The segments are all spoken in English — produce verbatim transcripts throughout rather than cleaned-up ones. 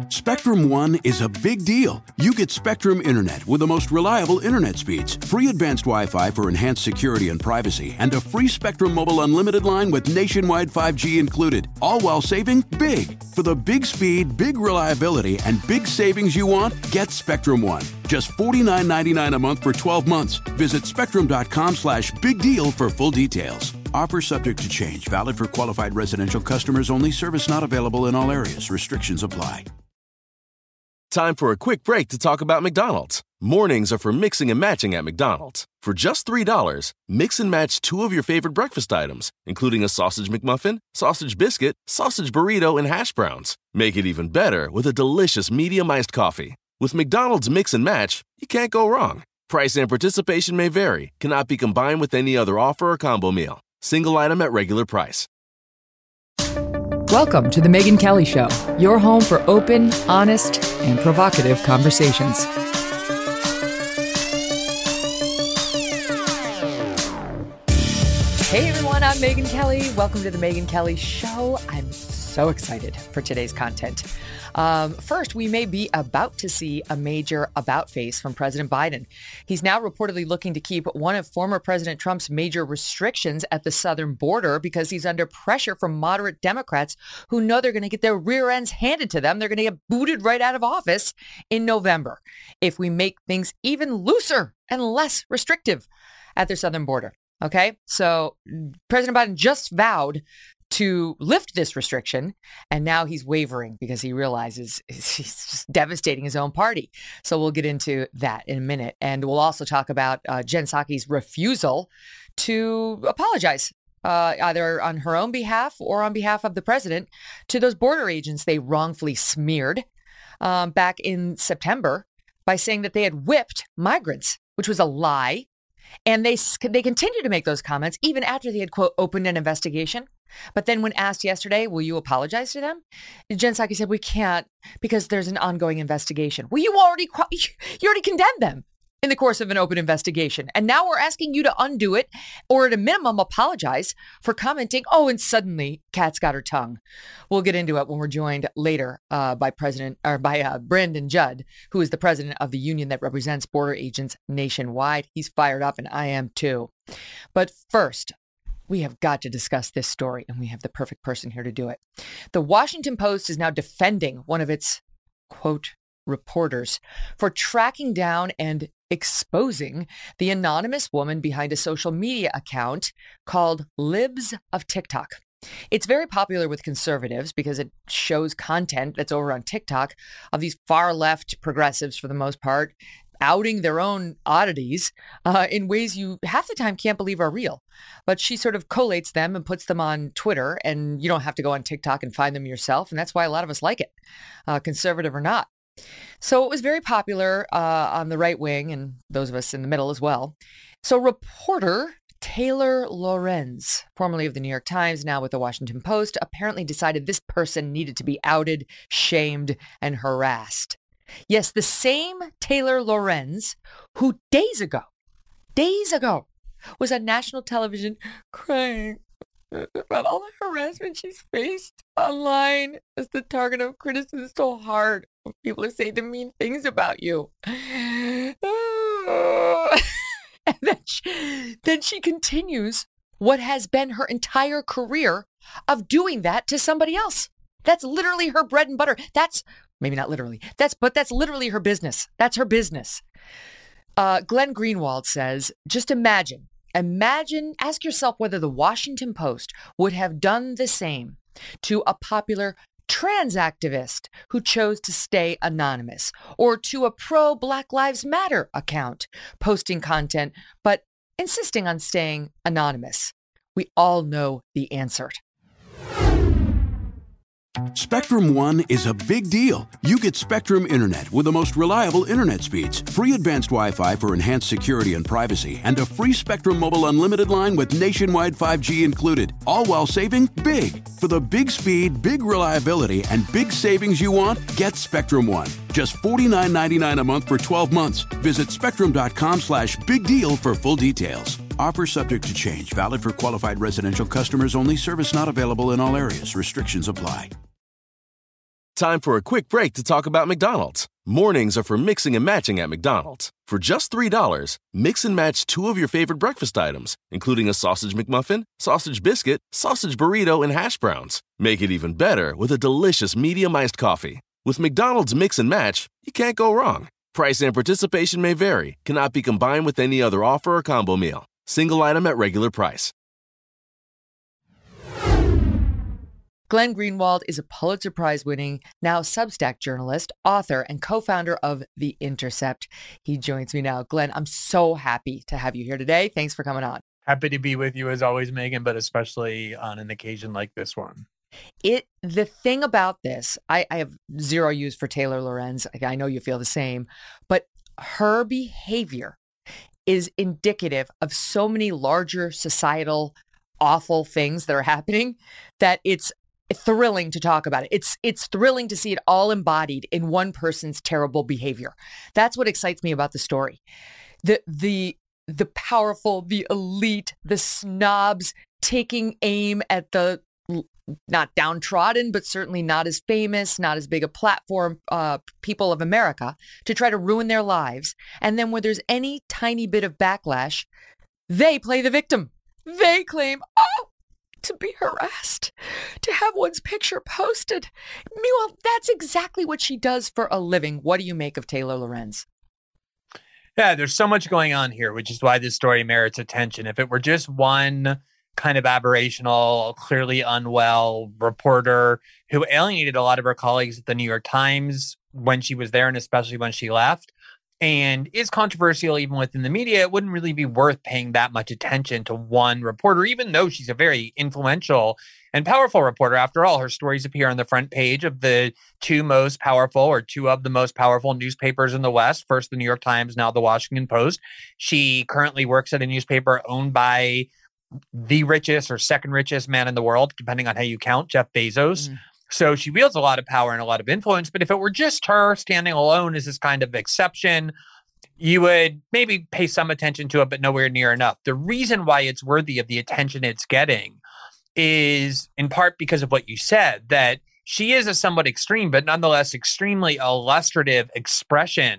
Spectrum One is a big deal. You get Spectrum Internet with the most reliable internet speeds, free advanced Wi-Fi for enhanced security and privacy, and a free Spectrum Mobile Unlimited line with nationwide five G included, all while saving big. For the big speed, big reliability, and big savings you want, get Spectrum One. Just forty-nine ninety-nine a month for twelve months. Visit spectrum.com slash big deal for full details. Offer subject to change. Valid for qualified residential customers only. Service not available in all areas. Restrictions apply. Time for a quick break to talk about McDonald's. Mornings are for mixing and matching at McDonald's. For just three dollars, mix and match two of your favorite breakfast items, including a sausage McMuffin, sausage biscuit, sausage burrito, and hash browns. Make it even better with a delicious medium iced coffee. With McDonald's Mix and Match, you can't go wrong. Price and participation may vary. Cannot be combined with any other offer or combo meal. Single item at regular price. Welcome to The Megyn Kelly Show, your home for open, honest, and provocative conversations. Hey everyone, I'm Megyn Kelly. Welcome to The Megyn Kelly Show. I'm so excited for today's content. Um, first, we may be about to see a major about face from President Biden. He's now reportedly looking to keep one of former President Trump's major restrictions at the southern border because he's under pressure from moderate Democrats who know they're going to get their rear ends handed to them. They're going to get booted right out of office in November if we make things even looser and less restrictive at their southern border. Okay, so President Biden just vowed to lift this restriction, and now he's wavering because he realizes he's just devastating his own party. So we'll get into that in a minute. And we'll also talk about uh, Jen Psaki's refusal to apologize, uh, either on her own behalf or on behalf of the president, to those border agents they wrongfully smeared um, back in September by saying that they had whipped migrants, which was a lie. And they they continue to make those comments even after they had, quote, opened an investigation. But then when asked yesterday, will you apologize to them? Jen Psaki said, we can't because there's an ongoing investigation. Well, you already you already condemned them in the course of an open investigation. And now we're asking you to undo it or at a minimum apologize for commenting. Oh, and suddenly cat's got her tongue. We'll get into it when we're joined later uh, by President or by uh, Brandon Judd, who is the president of the union that represents border agents nationwide. He's fired up and I am too. But first, we have got to discuss this story, and we have the perfect person here to do it. The Washington Post is now defending one of its, quote, reporters for tracking down and exposing the anonymous woman behind a social media account called Libs of TikTok. It's very popular with conservatives because it shows content that's over on TikTok of these far left progressives, for the most part, outing their own oddities uh, in ways you half the time can't believe are real. But she sort of collates them and puts them on Twitter, and you don't have to go on TikTok and find them yourself. And that's why a lot of us like it, uh, conservative or not. So it was very popular uh, on the right wing and those of us in the middle as well. So reporter Taylor Lorenz, formerly of the New York Times, now with the Washington Post, apparently decided this person needed to be outed, shamed, and harassed. Yes, the same Taylor Lorenz who days ago, days ago, was on national television crying about all the harassment she's faced online as the target of criticism so hard. People are saying the mean things about you. And then she, then she continues what has been her entire career of doing that to somebody else. That's literally her bread and butter. That's maybe not literally. That's but that's literally her business. That's her business. Uh, Glenn Greenwald says, just imagine, imagine, ask yourself whether the Washington Post would have done the same to a popular trans activist who chose to stay anonymous, or to a pro Black Lives Matter account posting content, but insisting on staying anonymous. We all know the answer. Spectrum One is a big deal. You get Spectrum Internet with the most reliable internet speeds, free advanced Wi-Fi for enhanced security and privacy, and a free Spectrum Mobile Unlimited line with nationwide five G included, all while saving big. For the big speed, big reliability, and big savings you want, get Spectrum One. Just forty-nine ninety-nine a month for twelve months. Visit spectrum.com slash big deal for full details. Offer subject to change. Valid for qualified residential customers only. Service not available in all areas. Restrictions apply. Time for a quick break to talk about McDonald's. Mornings are for mixing and matching at McDonald's. For just three dollars, mix and match two of your favorite breakfast items, including a sausage McMuffin, sausage biscuit, sausage burrito, and hash browns. Make it even better with a delicious medium iced coffee. With McDonald's Mix and Match, you can't go wrong. Price and participation may vary, cannot be combined with any other offer or combo meal. Single item at regular price. Glenn Greenwald is a Pulitzer Prize-winning, now Substack journalist, author, and co-founder of The Intercept. He joins me now. Glenn, I'm so happy to have you here today. Thanks for coming on. Happy to be with you as always, Megan, but especially on an occasion like this one. It the thing about this, I, I have zero use for Taylor Lorenz. I know you feel the same, but her behavior is indicative of so many larger societal awful things that are happening that it's thrilling to talk about it. It's it's thrilling to see it all embodied in one person's terrible behavior. That's what excites me about the story. The the the powerful, the elite, the snobs taking aim at the not downtrodden, but certainly not as famous, not as big a platform, uh, people of America to try to ruin their lives. And then when there's any tiny bit of backlash, they play the victim. They claim, oh, to be harassed, to have one's picture posted. Meanwhile, that's exactly what she does for a living. What do you make of Taylor Lorenz? Yeah, there's so much going on here, which is why this story merits attention. If it were just one kind of aberrational, clearly unwell reporter who alienated a lot of her colleagues at the New York Times when she was there, and especially when she left, and is controversial even within the media, it wouldn't really be worth paying that much attention to one reporter, even though she's a very influential and powerful reporter. After all, her stories appear on the front page of the two most powerful or two of the most powerful newspapers in the West, first the New York Times, now the Washington Post. She currently works at a newspaper owned by the richest or second richest man in the world, depending on how you count, Jeff Bezos. Mm. So she wields a lot of power and a lot of influence. But if it were just her standing alone as this kind of exception, you would maybe pay some attention to it, but nowhere near enough. The reason why it's worthy of the attention it's getting is in part because of what you said, that she is a somewhat extreme, but nonetheless extremely illustrative expression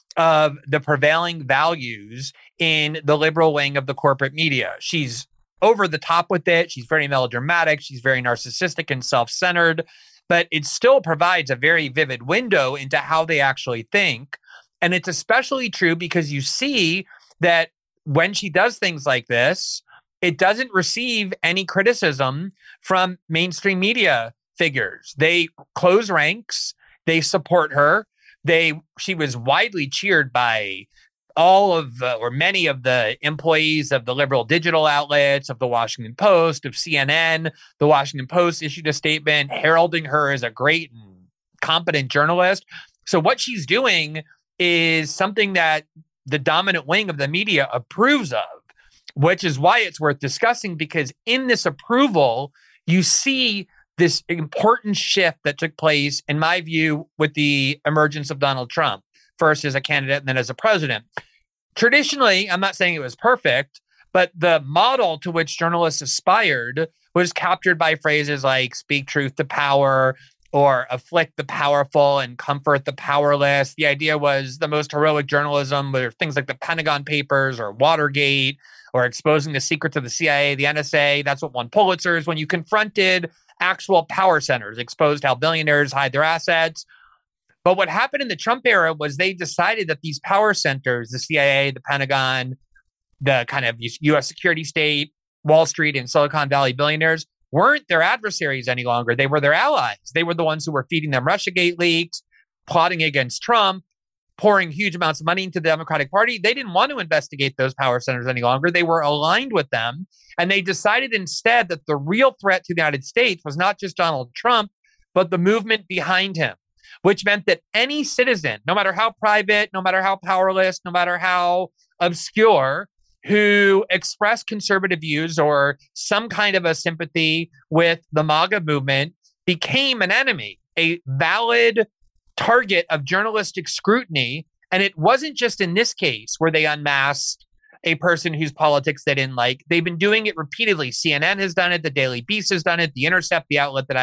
of the prevailing values in the liberal wing of the corporate media. She's over the top with it. She's very melodramatic. She's very narcissistic and self-centered, but it still provides a very vivid window into how they actually think. And it's especially true because you see that when she does things like this, it doesn't receive any criticism from mainstream media figures. They close ranks. They support her. They she was widely cheered by all of the, or many of the employees of the liberal digital outlets, of the Washington Post, of C N N. The Washington Post issued a statement heralding her as a great and competent journalist. So what she's doing is something that the dominant wing of the media approves of, which is why it's worth discussing, because in this approval, you see this important shift that took place, in my view, with the emergence of Donald Trump, first as a candidate and then as a president. Traditionally, I'm not saying it was perfect, but the model to which journalists aspired was captured by phrases like speak truth to power or afflict the powerful and comfort the powerless. The idea was the most heroic journalism were things like the Pentagon Papers or Watergate or exposing the secrets of the C I A, the N S A. That's what won Pulitzers. When you confronted actual power centers, exposed how billionaires hide their assets. But what happened in the Trump era was they decided that these power centers, the C I A, the Pentagon, the kind of U S security state, Wall Street and Silicon Valley billionaires, weren't their adversaries any longer. They were their allies. They were the ones who were feeding them Russiagate leaks, plotting against Trump, pouring huge amounts of money into the Democratic Party. They didn't want to investigate those power centers any longer. They were aligned with them. And they decided instead that the real threat to the United States was not just Donald Trump, but the movement behind him, which meant that any citizen, no matter how private, no matter how powerless, no matter how obscure, who expressed conservative views or some kind of a sympathy with the MAGA movement became an enemy, a valid target of journalistic scrutiny. And it wasn't just in this case where they unmasked a person whose politics they didn't like. They've been doing it repeatedly. C N N has done it. The Daily Beast has done it. The Intercept, the outlet that I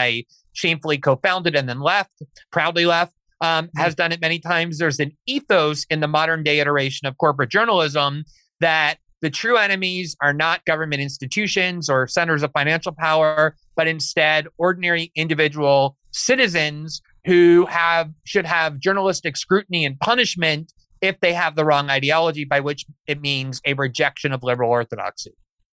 shamefully co-founded and then left, proudly left, um, mm-hmm. has done it many times. There's an ethos in the modern day iteration of corporate journalism that the true enemies are not government institutions or centers of financial power, but instead ordinary individual citizens who have should have journalistic scrutiny and punishment if they have the wrong ideology, by which it means a rejection of liberal orthodoxy.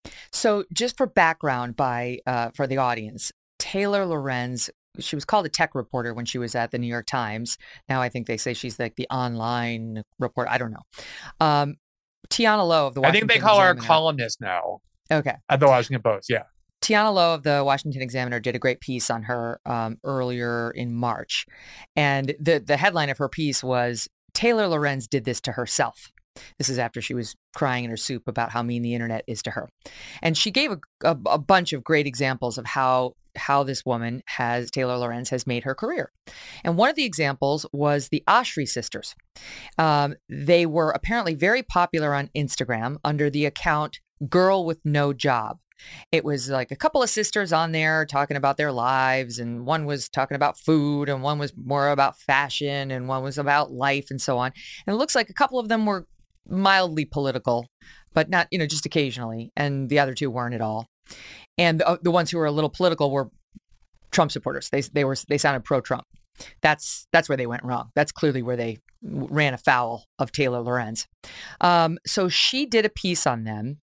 So just for background by uh, for the audience, Taylor Lorenz, she was called a tech reporter when she was at the New York Times. Now I think they say she's like the online reporter. I don't know. Um, Tiana Lowe of the Washington I think they call Examiner. her a columnist now. Okay. At the Washington Post, yeah. Tiana Lowe of the Washington Examiner did a great piece on her um, earlier in March. And the, the headline of her piece was, Taylor Lorenz did this to herself. This is after she was crying in her soup about how mean the internet is to her. And she gave a, a, a bunch of great examples of how how this woman has, Taylor Lorenz, has made her career. And one of the examples was the Oshry sisters. Um, they were apparently very popular on Instagram under the account Girl with No Job. It was like a couple of sisters on there talking about their lives, and one was talking about food, and one was more about fashion, and one was about life and so on. And it looks like a couple of them were mildly political, but not, you know, just occasionally. And the other two weren't at all. And the, the ones who were a little political were Trump supporters. They they were they sounded pro-Trump. That's that's where they went wrong. That's clearly where they ran afoul of Taylor Lorenz. Um, so she did a piece on them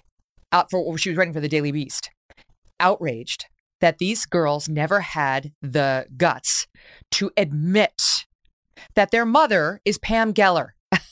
out for she was writing for the Daily Beast, outraged that these girls never had the guts to admit that their mother is Pam Geller.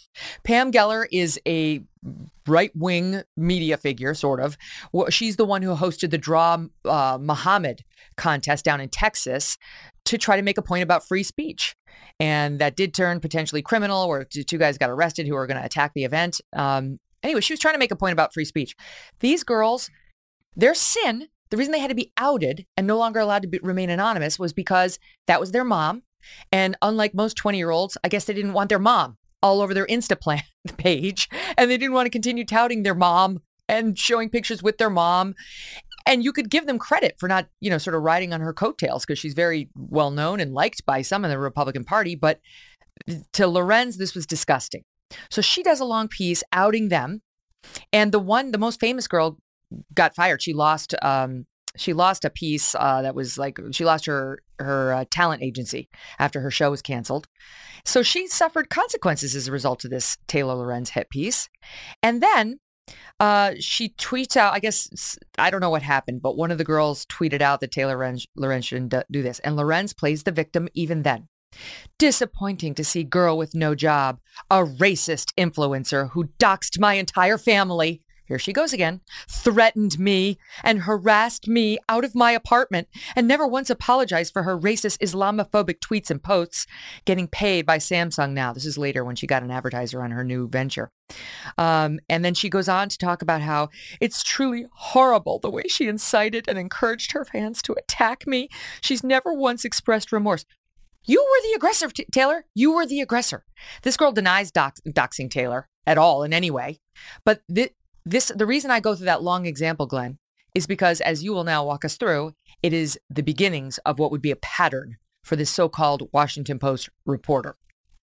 Pam Geller is a right-wing media figure, sort of. She's the one who hosted the Draw uh, Muhammad contest down in Texas to try to make a point about free speech. And that did turn potentially criminal, where two guys got arrested who were going to attack the event. Um, anyway, she was trying to make a point about free speech. These girls, their sin, the reason they had to be outed and no longer allowed to be, remain anonymous was because that was their mom. And unlike most twenty-year-olds, I guess they didn't want their mom all over their Instaplan page, and they didn't want to continue touting their mom and showing pictures with their mom. And you could give them credit for not, you know, sort of riding on her coattails because she's very well known and liked by some in the Republican Party. But to Lorenz, this was disgusting. So she does a long piece outing them. And the one, the most famous girl got fired. She lost, um, she lost a piece uh, that was like, she lost her, her uh, talent agency after her show was canceled. So she suffered consequences as a result of this Taylor Lorenz hit piece. And then uh, she tweets out, I guess, I don't know what happened, but one of the girls tweeted out that Taylor Lorenz, Lorenz shouldn't do this. And Lorenz plays the victim even then. Disappointing to see girl with no job, a racist influencer who doxed my entire family. Here she goes again, threatened me and harassed me out of my apartment and never once apologized for her racist Islamophobic tweets and posts, getting paid by Samsung now. This is later when she got an advertiser on her new venture. Um, and then she goes on to talk about how it's truly horrible the way she incited and encouraged her fans to attack me. She's never once expressed remorse. You were the aggressor, T- Taylor. You were the aggressor. This girl denies dox- doxing Taylor at all in any way. But th- This the reason I go through that long example, Glenn, is because, as you will now walk us through, it is the beginnings of what would be a pattern for this so-called Washington Post reporter.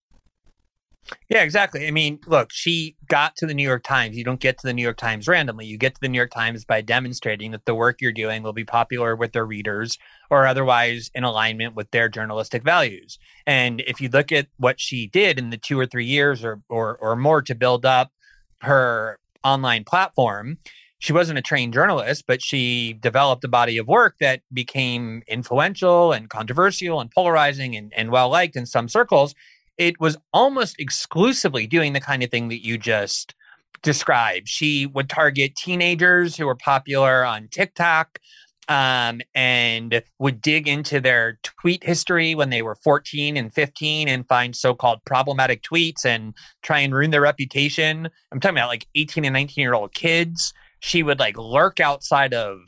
Yeah, exactly. I mean, look, she got to the New York Times. You don't get to the New York Times randomly. You get to the New York Times by demonstrating that the work you're doing will be popular with their readers or otherwise in alignment with their journalistic values. And if you look at what she did in the two or three years or or, or more to build up her online platform, she wasn't a trained journalist, but she developed a body of work that became influential and controversial and polarizing and, and well-liked in some circles. It was almost exclusively doing the kind of thing that you just described. She would target teenagers who were popular on TikTok um, and would dig into their tweet history when they were fourteen and fifteen and find so-called problematic tweets and try and ruin their reputation. I'm talking about like eighteen and nineteen year old kids. She would like lurk outside of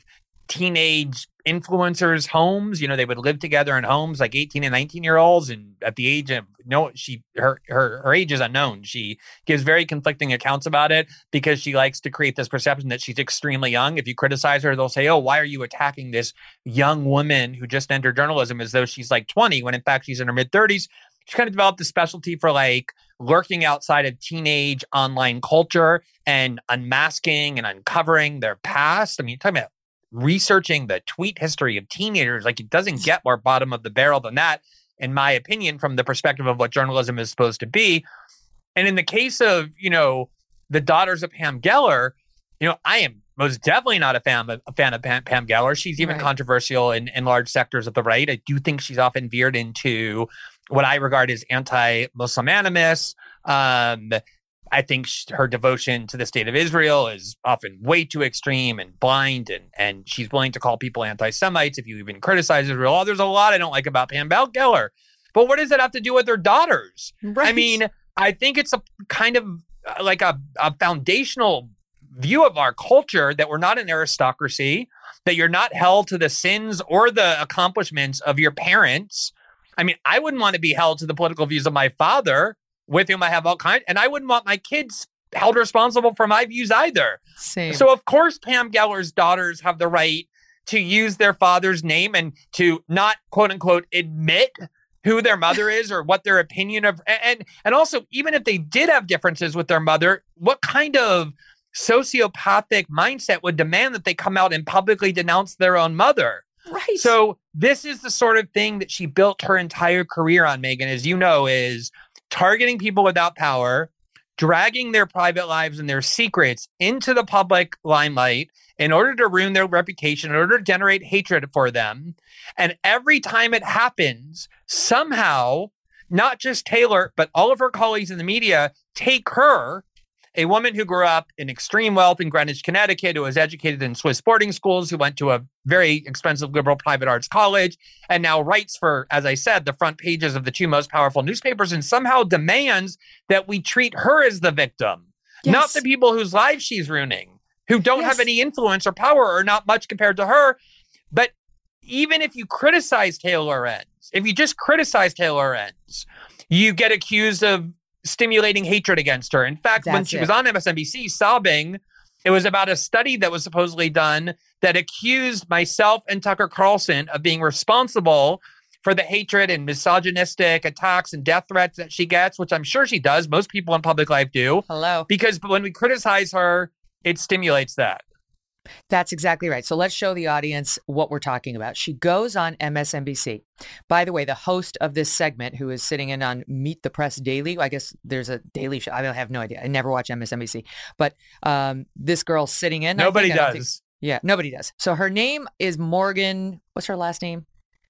teenage influencers' homes. You know, they would live together in homes like eighteen and nineteen year olds. And at the age of no, she her her her age is unknown. She gives very conflicting accounts about it because she likes to create this perception that she's extremely young. If you criticize her, they'll say, "Oh, why are you attacking this young woman who just entered journalism as though she's like twenty when in fact she's in her mid thirties?" She kind of developed a specialty for like lurking outside of teenage online culture and unmasking and uncovering their past. I mean, you're talking about researching the tweet history of teenagers. Like, it doesn't get more bottom of the barrel than that, in my opinion, from the perspective of what journalism is supposed to be. And in the case of, you know, the daughters of Pam Geller, you know, I am most definitely not a fan of, a fan of Pam, Pam Geller. She's even right. controversial in, in large sectors of the right. I do think she's often veered into what I regard as anti-Muslim animus. Um, I think sh- her devotion to the state of Israel is often way too extreme and blind, and and she's willing to call people anti-Semites if you even criticize Israel. Oh, there's a lot I don't like about Pam Geller. But what does that have to do with her daughters? Right. I mean, I think it's a kind of uh, like a, a foundational view of our culture that we're not an aristocracy, that you're not held to the sins or the accomplishments of your parents. I mean, I wouldn't want to be held to the political views of my father, with whom I have all kinds, and I wouldn't want my kids held responsible for my views either. Same. So of course, Pam Geller's daughters have the right to use their father's name and to not, quote unquote, admit who their mother is or what their opinion of, and and also, even if they did have differences with their mother, what kind of sociopathic mindset would demand that they come out and publicly denounce their own mother? Right. So this is the sort of thing that she built her entire career on, Megyn, as you know, is targeting people without power, dragging their private lives and their secrets into the public limelight in order to ruin their reputation, in order to generate hatred for them. And every time it happens, somehow, not just Taylor, but all of her colleagues in the media take her, a woman who grew up in extreme wealth in Greenwich, Connecticut, who was educated in Swiss boarding schools, who went to a very expensive liberal private arts college, and now writes for, as I said, the front pages of the two most powerful newspapers, and somehow demands that we treat her as the victim, yes. not the people whose lives she's ruining, who don't yes. have any influence or power or not much compared to her. But even if you criticize Taylor Lorenz, if you just criticize Taylor Lorenz, you get accused of stimulating hatred against her. In fact, That's when she it. was on M S N B C sobbing, it was about a study that was supposedly done that accused myself and Tucker Carlson of being responsible for the hatred and misogynistic attacks and death threats that she gets, which I'm sure she does. Most people in public life do. Hello. Because when we criticize her, it stimulates that. That's exactly right. So let's show the audience what we're talking about. She goes on M S N B C. By the way, the host of this segment, who is sitting in on Meet the Press Daily, I guess there's a daily show. I have no idea. I never watch M S N B C. But um, this girl's sitting in. Nobody think, does. Think, yeah, nobody does. So her name is Morgan. What's her last name?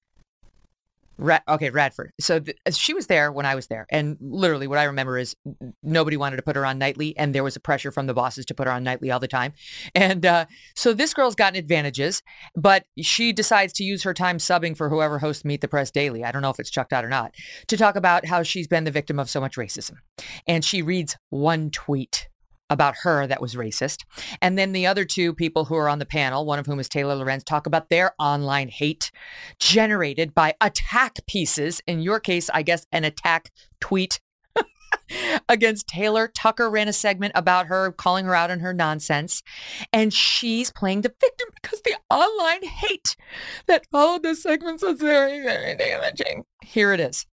Rat, okay, Radford. So th- she was there when I was there. And literally what I remember is nobody wanted to put her on nightly. And there was a pressure from the bosses to put her on nightly all the time. And uh, so this girl's gotten advantages, but she decides to use her time subbing for whoever hosts Meet the Press Daily. I don't know if it's chucked out or not, to talk about how she's been the victim of so much racism. And she reads one tweet about her that was racist. And then the other two people who are on the panel, one of whom is Taylor Lorenz, talk about their online hate generated by attack pieces. In your case, I guess an attack tweet against Taylor. Tucker ran a segment about her, calling her out on her nonsense. And she's playing the victim because the online hate that followed this segment was very, very damaging. Here it is.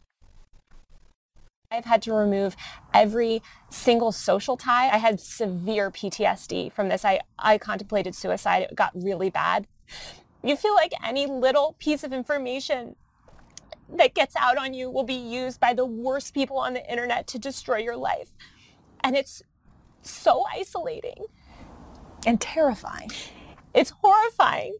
I've had to remove every single social tie. I had severe P T S D from this. I, I contemplated suicide. It got really bad. You feel like any little piece of information that gets out on you will be used by the worst people on the internet to destroy your life. And it's so isolating. And terrifying. It's horrifying.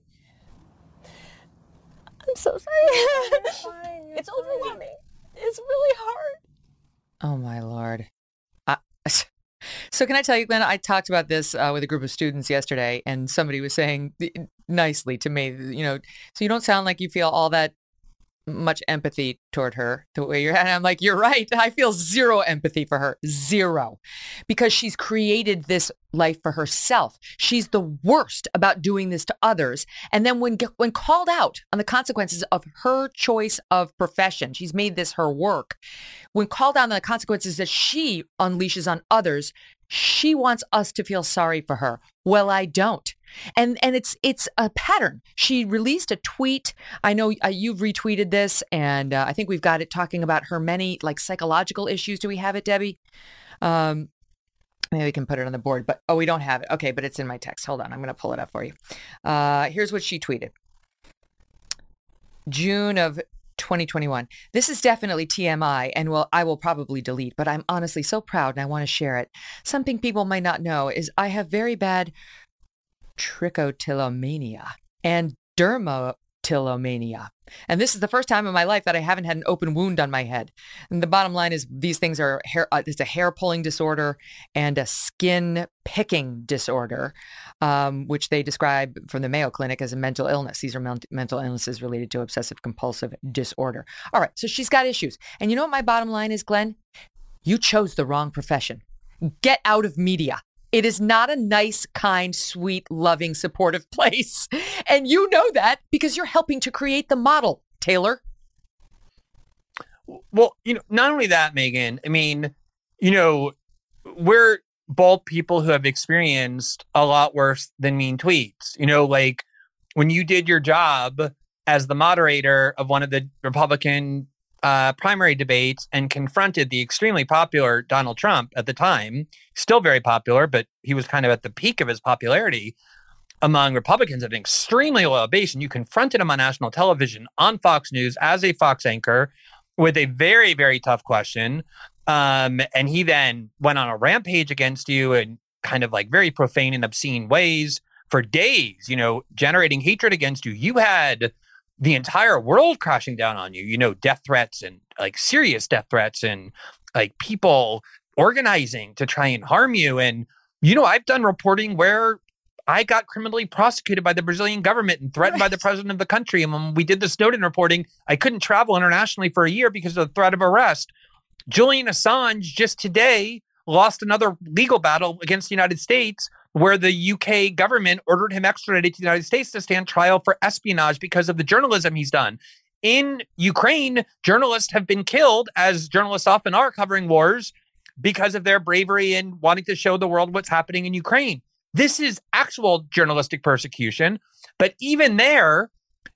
I'm so sorry. You're fine, you're It's fine. overwhelming. It's really hard. Oh, my Lord. Uh, so can I tell you, Glenn, I talked about this uh, with a group of students yesterday, and somebody was saying nicely to me, you know, so you don't sound like you feel all that much empathy toward her the way you're, and I'm like, you're right. I feel zero empathy for her. Zero. Because she's created this life for herself. She's the worst about doing this to others. And then when, when called out on the consequences of her choice of profession, she's made this her work. When called out on the consequences that she unleashes on others, she wants us to feel sorry for her. Well, I don't. And and it's it's a pattern. She released a tweet. I know uh, you've retweeted this, and uh, I think we've got it talking about her many like psychological issues. Do we have it, Debbie? Um, maybe we can put it on the board, but oh, we don't have it. Okay, but it's in my text. Hold on. I'm going to pull it up for you. Uh, here's what she tweeted. June of twenty twenty-one. This is definitely T M I, and well, I will probably delete, but I'm honestly so proud and I want to share it. Something people might not know is I have very bad trichotillomania and dermatillomania. And this is the first time in my life that I haven't had an open wound on my head. And the bottom line is these things are hair, uh, it's a hair pulling disorder and a skin picking disorder, um, which they describe from the Mayo Clinic as a mental illness. These are men- mental illnesses related to obsessive compulsive disorder. All right. So she's got issues. And you know what my bottom line is, Glenn? You chose the wrong profession. Get out of media. It is not a nice, kind, sweet, loving, supportive place. And you know that because you're helping to create the model, Taylor. Well, you know, not only that, Megyn, I mean, you know, we're both people who have experienced a lot worse than mean tweets. You know, like when you did your job as the moderator of one of the Republican Uh, primary debates and confronted the extremely popular Donald Trump at the time, still very popular, but he was kind of at the peak of his popularity among Republicans at an extremely loyal base. And you confronted him on national television on Fox News as a Fox anchor with a very, very tough question. Um, and he then went on a rampage against you in kind of like very profane and obscene ways for days, you know, generating hatred against you. You had the entire world crashing down on you, you know, death threats and like serious death threats and like people organizing to try and harm you. And, you know, I've done reporting where I got criminally prosecuted by the Brazilian government and threatened right. by the president of the country. And when we did the Snowden reporting, I couldn't travel internationally for a year because of the threat of arrest. Julian Assange just today lost another legal battle against the United States where the U K government ordered him extradited to the United States to stand trial for espionage because of the journalism he's done. In Ukraine, journalists have been killed, as journalists often are covering wars, because of their bravery and wanting to show the world what's happening in Ukraine. This is actual journalistic persecution. But even there,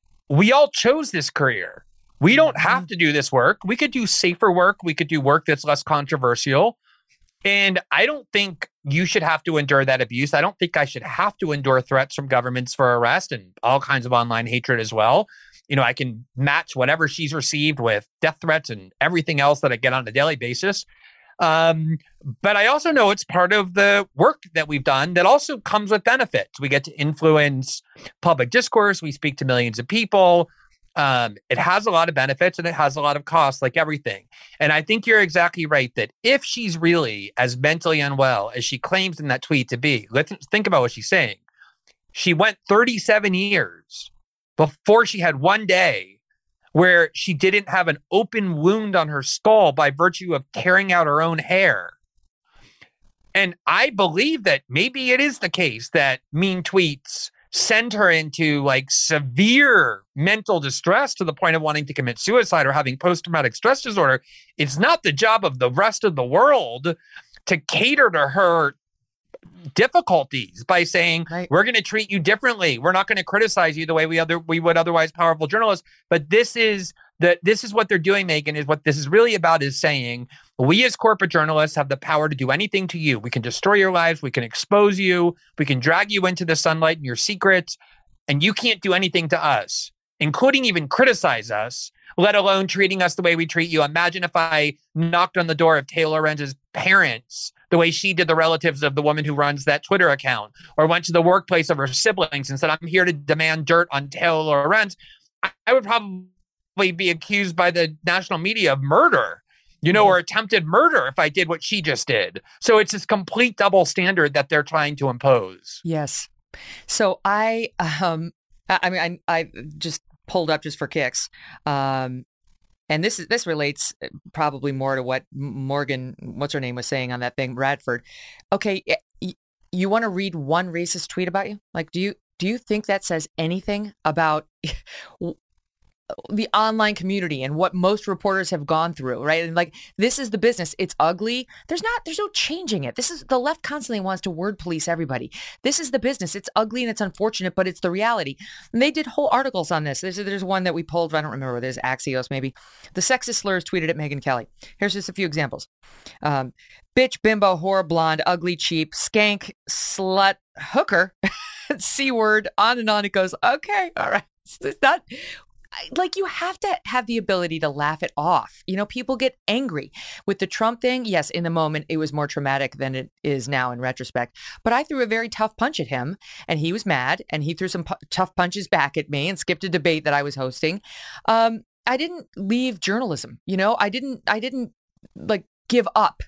we all chose this career. We don't have to do this work. We could do safer work. We could do work that's less controversial. And I don't think you should have to endure that abuse. I don't think I should have to endure threats from governments for arrest and all kinds of online hatred as well. You know, I can match whatever she's received with death threats and everything else that I get on a daily basis. Um, but I also know it's part of the work that we've done that also comes with benefits. We get to influence public discourse. We speak to millions of people. Um, it has a lot of benefits and it has a lot of costs, like everything. And I think you're exactly right that if she's really as mentally unwell as she claims in that tweet to be, let's think about what she's saying. She went thirty-seven years before she had one day where she didn't have an open wound on her skull by virtue of tearing out her own hair. And I believe that maybe it is the case that mean tweets send her into like severe mental distress to the point of wanting to commit suicide or having post-traumatic stress disorder. It's not the job of the rest of the world to cater to her difficulties by saying, right. we're going to treat you differently. We're not going to criticize you the way we other we would otherwise powerful journalists. But this is the this is what they're doing, Megyn, is what this is really about is saying, we as corporate journalists have the power to do anything to you. We can destroy your lives. We can expose you. We can drag you into the sunlight and your secrets. And you can't do anything to us, including even criticize us, let alone treating us the way we treat you. Imagine if I knocked on the door of Taylor Lorenz's parents the way she did the relatives of the woman who runs that Twitter account, or went to the workplace of her siblings and said, I'm here to demand dirt on Taylor Lorenz. I would probably be accused by the national media of murder, you know, or attempted murder if I did what she just did. So it's this complete double standard that they're trying to impose. Yes. So I, um, I mean, I, I just pulled up just for kicks. Um, and this is this relates probably more to what Morgan, what's her name, was saying on that thing, Radford. Okay, y- you want to read one racist tweet about you? Like, do you do you think that says anything about the online community and what most reporters have gone through, right? And like, this is the business. It's ugly. There's not, there's no changing it. This is, the left constantly wants to word police everybody. This is the business. It's ugly and it's unfortunate, but it's the reality. And they did whole articles on this. There's, there's one that we pulled, I don't remember, there's Axios maybe. The sexist slurs tweeted at Megyn Kelly. Here's just a few examples. Um, bitch, bimbo, whore, blonde, ugly, cheap, skank, slut, hooker, C word, on and on it goes. Okay, all right. It's not, like, you have to have the ability to laugh it off. You know, people get angry with the Trump thing. Yes, in the moment, it was more traumatic than it is now in retrospect. But I threw a very tough punch at him and he was mad and he threw some pu- tough punches back at me and skipped a debate that I was hosting. Um, I didn't leave journalism. You know, I didn't, I didn't like give up.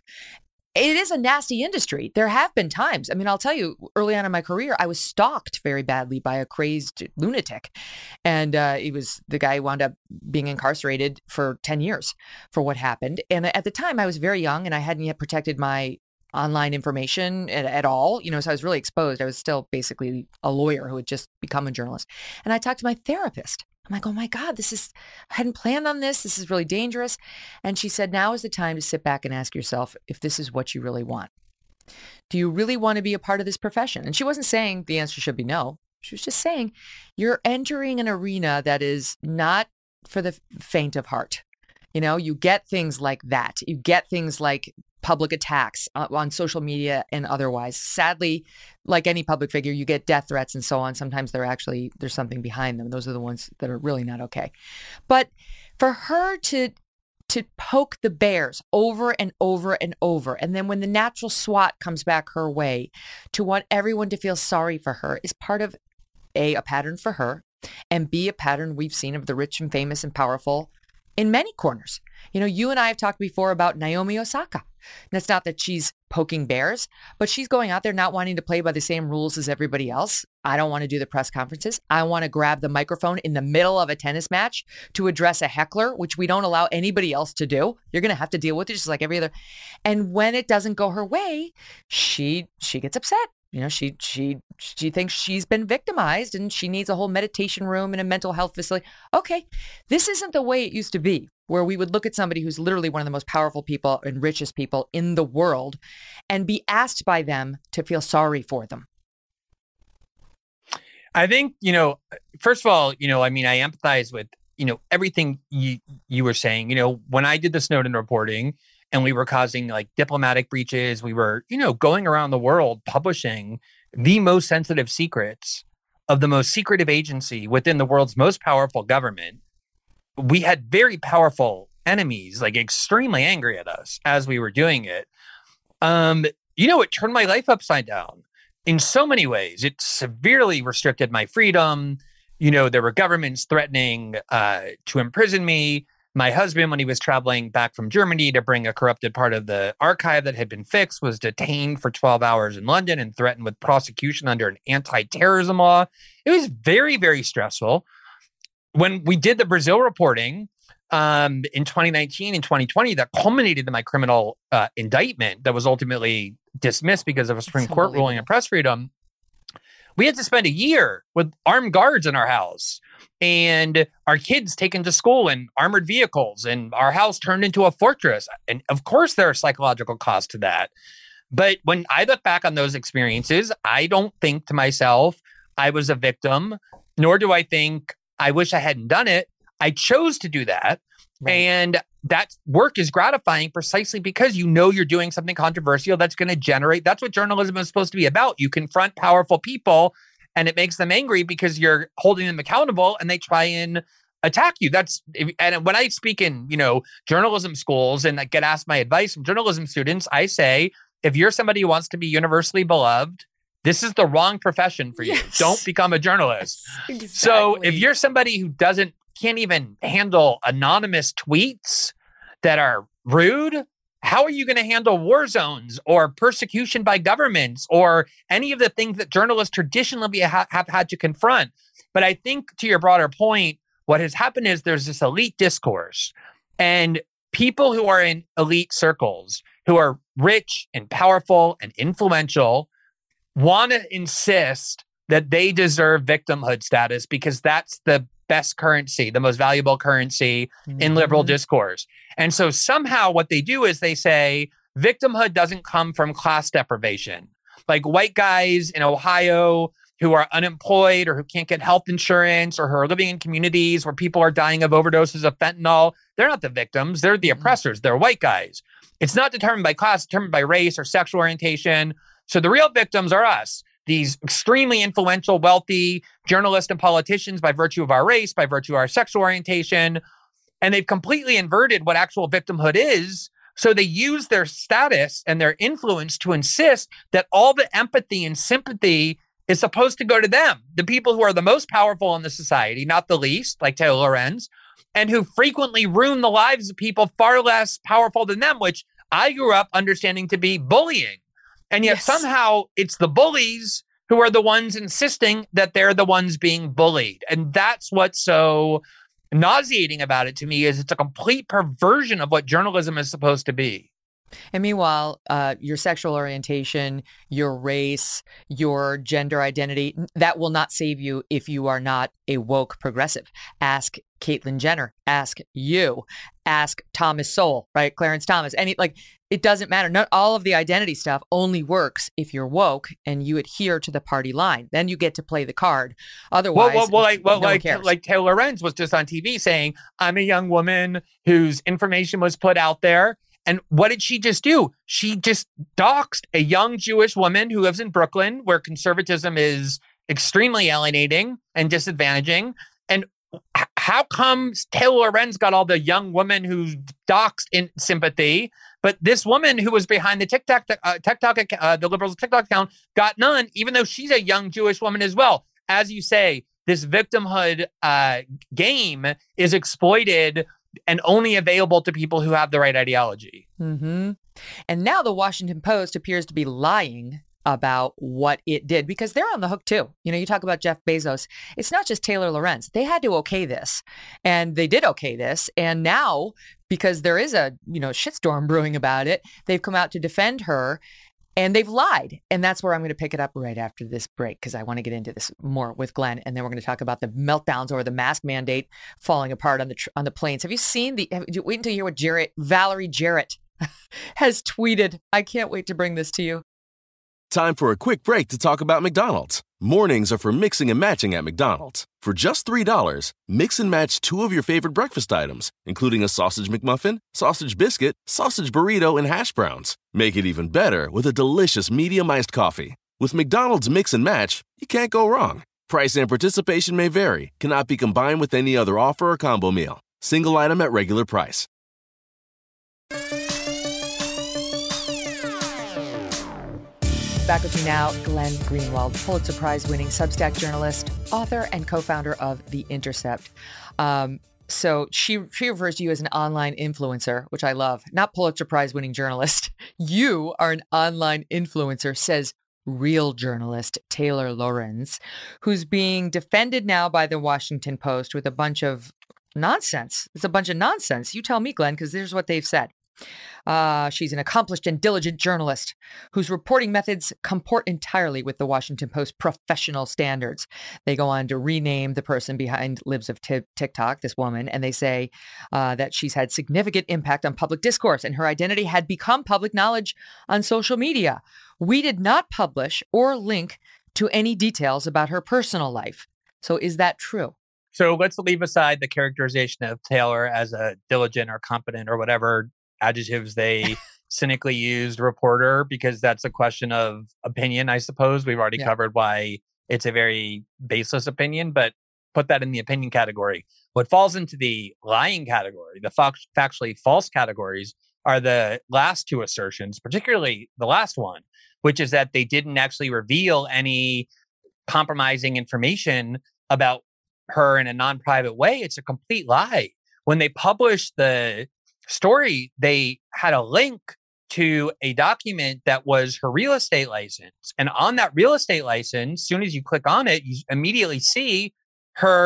It is a nasty industry. There have been times. I mean, I'll tell you, early on in my career, I was stalked very badly by a crazed lunatic. And uh, it was the guy who wound up being incarcerated for ten years for what happened. And at the time, I was very young and I hadn't yet protected my online information at, at all. You know, so I was really exposed. I was still basically a lawyer who had just become a journalist. And I talked to my therapist. I'm like, oh my God, this is, I hadn't planned on this. This is really dangerous. And she said, now is the time to sit back and ask yourself if this is what you really want. Do you really want to be a part of this profession? And she wasn't saying the answer should be no. She was just saying, you're entering an arena that is not for the faint of heart. You know, you get things like that. You get things like public attacks on social media and otherwise. Sadly, like any public figure, you get death threats and so on. Sometimes they're actually, there's something behind them. Those are the ones that are really not okay. But for her to to poke the bears over and over and over, and then when the natural SWAT comes back her way, to want everyone to feel sorry for her is part of A, a pattern for her, and B, a pattern we've seen of the rich and famous and powerful in many corners. You know, you and I have talked before about Naomi Osaka. And it's not that she's poking bears, but she's going out there not wanting to play by the same rules as everybody else. I don't want to do the press conferences. I want to grab the microphone in the middle of a tennis match to address a heckler, which we don't allow anybody else to do. You're going to have to deal with it just like every other. And when it doesn't go her way, she she gets upset. You know, she she she thinks she's been victimized and she needs a whole meditation room and a mental health facility. Okay, this isn't the way it used to be, where we would look at somebody who's literally one of the most powerful people and richest people in the world and be asked by them to feel sorry for them. I think, you know, first of all, you know, I mean, I empathize with, you know, everything you you were saying. You know, when I did the Snowden reporting, and we were causing like diplomatic breaches. We were, you know, going around the world publishing the most sensitive secrets of the most secretive agency within the world's most powerful government. We had very powerful enemies, like extremely angry at us as we were doing it. Um, you know, it turned my life upside down in so many ways. It severely restricted my freedom. You know, there were governments threatening uh, to imprison me. My husband, when he was traveling back from Germany to bring a corrupted part of the archive that had been fixed, was detained for twelve hours in London and threatened with prosecution under an anti-terrorism law. It was very, very stressful. When we did the Brazil reporting um, in twenty nineteen and twenty twenty, that culminated in my criminal uh, indictment that was ultimately dismissed because of a Supreme Court ruling on press freedom. We had to spend a year with armed guards in our house and our kids taken to school in armored vehicles and our house turned into a fortress. And of course, there are psychological costs to that. But when I look back on those experiences, I don't think to myself, I was a victim, nor do I think I wish I hadn't done it. I chose to do that. Right. And that work is gratifying precisely because you know you're doing something controversial that's going to generate. That's what journalism is supposed to be about. You confront powerful people and it makes them angry because you're holding them accountable and they try and attack you. That's and when I speak in, you know, journalism schools and I get asked my advice from journalism students, I say, if you're somebody who wants to be universally beloved, this is the wrong profession for you. Yes. Don't become a journalist. Exactly. So if you're somebody who doesn't can't even handle anonymous tweets that are rude, how are you going to handle war zones or persecution by governments or any of the things that journalists traditionally ha- have had to confront? But I think to your broader point, what has happened is there's this elite discourse, and people who are in elite circles, who are rich and powerful and influential, want to insist that they deserve victimhood status because that's the best currency, the most valuable currency mm-hmm. in liberal discourse. And so somehow what they do is they say victimhood doesn't come from class deprivation. Like white guys in Ohio who are unemployed or who can't get health insurance or who are living in communities where people are dying of overdoses of fentanyl, they're not the victims, they're the mm-hmm. oppressors, they're white guys. It's not determined by class, it's determined by race or sexual orientation. So the real victims are us, these extremely influential, wealthy journalists and politicians by virtue of our race, by virtue of our sexual orientation. And they've completely inverted what actual victimhood is. So they use their status and their influence to insist that all the empathy and sympathy is supposed to go to them, the people who are the most powerful in the society, not the least, like Taylor Lorenz, and who frequently ruin the lives of people far less powerful than them, which I grew up understanding to be bullying. And yet yes. somehow it's the bullies who are the ones insisting that they're the ones being bullied. And that's what's so nauseating about it to me, is it's a complete perversion of what journalism is supposed to be. And meanwhile, uh, your sexual orientation, your race, your gender identity, that will not save you if you are not a woke progressive. Ask Caitlyn Jenner. Ask you. Ask Thomas Sowell, right? Clarence Thomas. Any like, it doesn't matter. Not all of the identity stuff only works if you're woke and you adhere to the party line. Then you get to play the card. Otherwise, well, well, well, like, well, no like, like Taylor Lorenz was just on T V saying, "I'm a young woman whose information was put out there." And what did she just do? She just doxed a young Jewish woman who lives in Brooklyn, where conservatism is extremely alienating and disadvantaging. And h- how come Taylor Lorenz got all the young women who doxed in sympathy, but this woman who was behind the TikTok, uh, TikTok, uh, the liberals' TikTok account got none, even though she's a young Jewish woman as well? As you say, this victimhood uh, game is exploited and only available to people who have the right ideology. Mm-hmm. And now the Washington Post appears to be lying about what it did, because they're on the hook too. You know, you talk about Jeff Bezos. It's not just Taylor Lorenz. They had to okay this, and they did okay this. And now, because there is a, you know, shitstorm brewing about it, they've come out to defend her. And they've lied. And that's where I'm going to pick it up right after this break, because I want to get into this more with Glenn. And then we're going to talk about the meltdowns over the mask mandate falling apart on the tr- on the planes. Have you seen the, have, wait until you hear what Jarrett, Valerie Jarrett has tweeted. I can't wait to bring this to you. Time for a quick break to talk about McDonald's. Mornings are for mixing and matching at McDonald's. For just three dollars, mix and match two of your favorite breakfast items, including a sausage McMuffin, sausage biscuit, sausage burrito, and hash browns. Make it even better with a delicious medium iced coffee. With McDonald's Mix and Match, you can't go wrong. Price and participation may vary. Cannot be combined with any other offer or combo meal. Single item at regular price. Back with me now, Glenn Greenwald, Pulitzer Prize-winning Substack journalist, author, and co-founder of The Intercept. Um, so she she refers to you as an online influencer, which I love. Not Pulitzer Prize-winning journalist. You are an online influencer, says real journalist Taylor Lorenz, who's being defended now by the Washington Post with a bunch of nonsense. It's a bunch of nonsense. You tell me, Glenn, because here's what they've said. Uh, she's an accomplished and diligent journalist whose reporting methods comport entirely with the Washington Post professional standards. They go on to rename the person behind Libs of T- TikTok, this woman, and they say uh, that she's had significant impact on public discourse and her identity had become public knowledge on social media. We did not publish or link to any details about her personal life. So is that true? So let's leave aside the characterization of Taylor as a diligent or competent or whatever adjectives they cynically used reporter, because that's a question of opinion, I suppose. We've already yeah. covered why it's a very baseless opinion, but put that in the opinion category. What falls into the lying category, the fact- factually false categories, are the last two assertions, particularly the last one, which is that they didn't actually reveal any compromising information about her in a non-private way. It's a complete lie. When they published the story, they had a link to a document that was her real estate license. And on that real estate license, as soon as you click on it, you immediately see her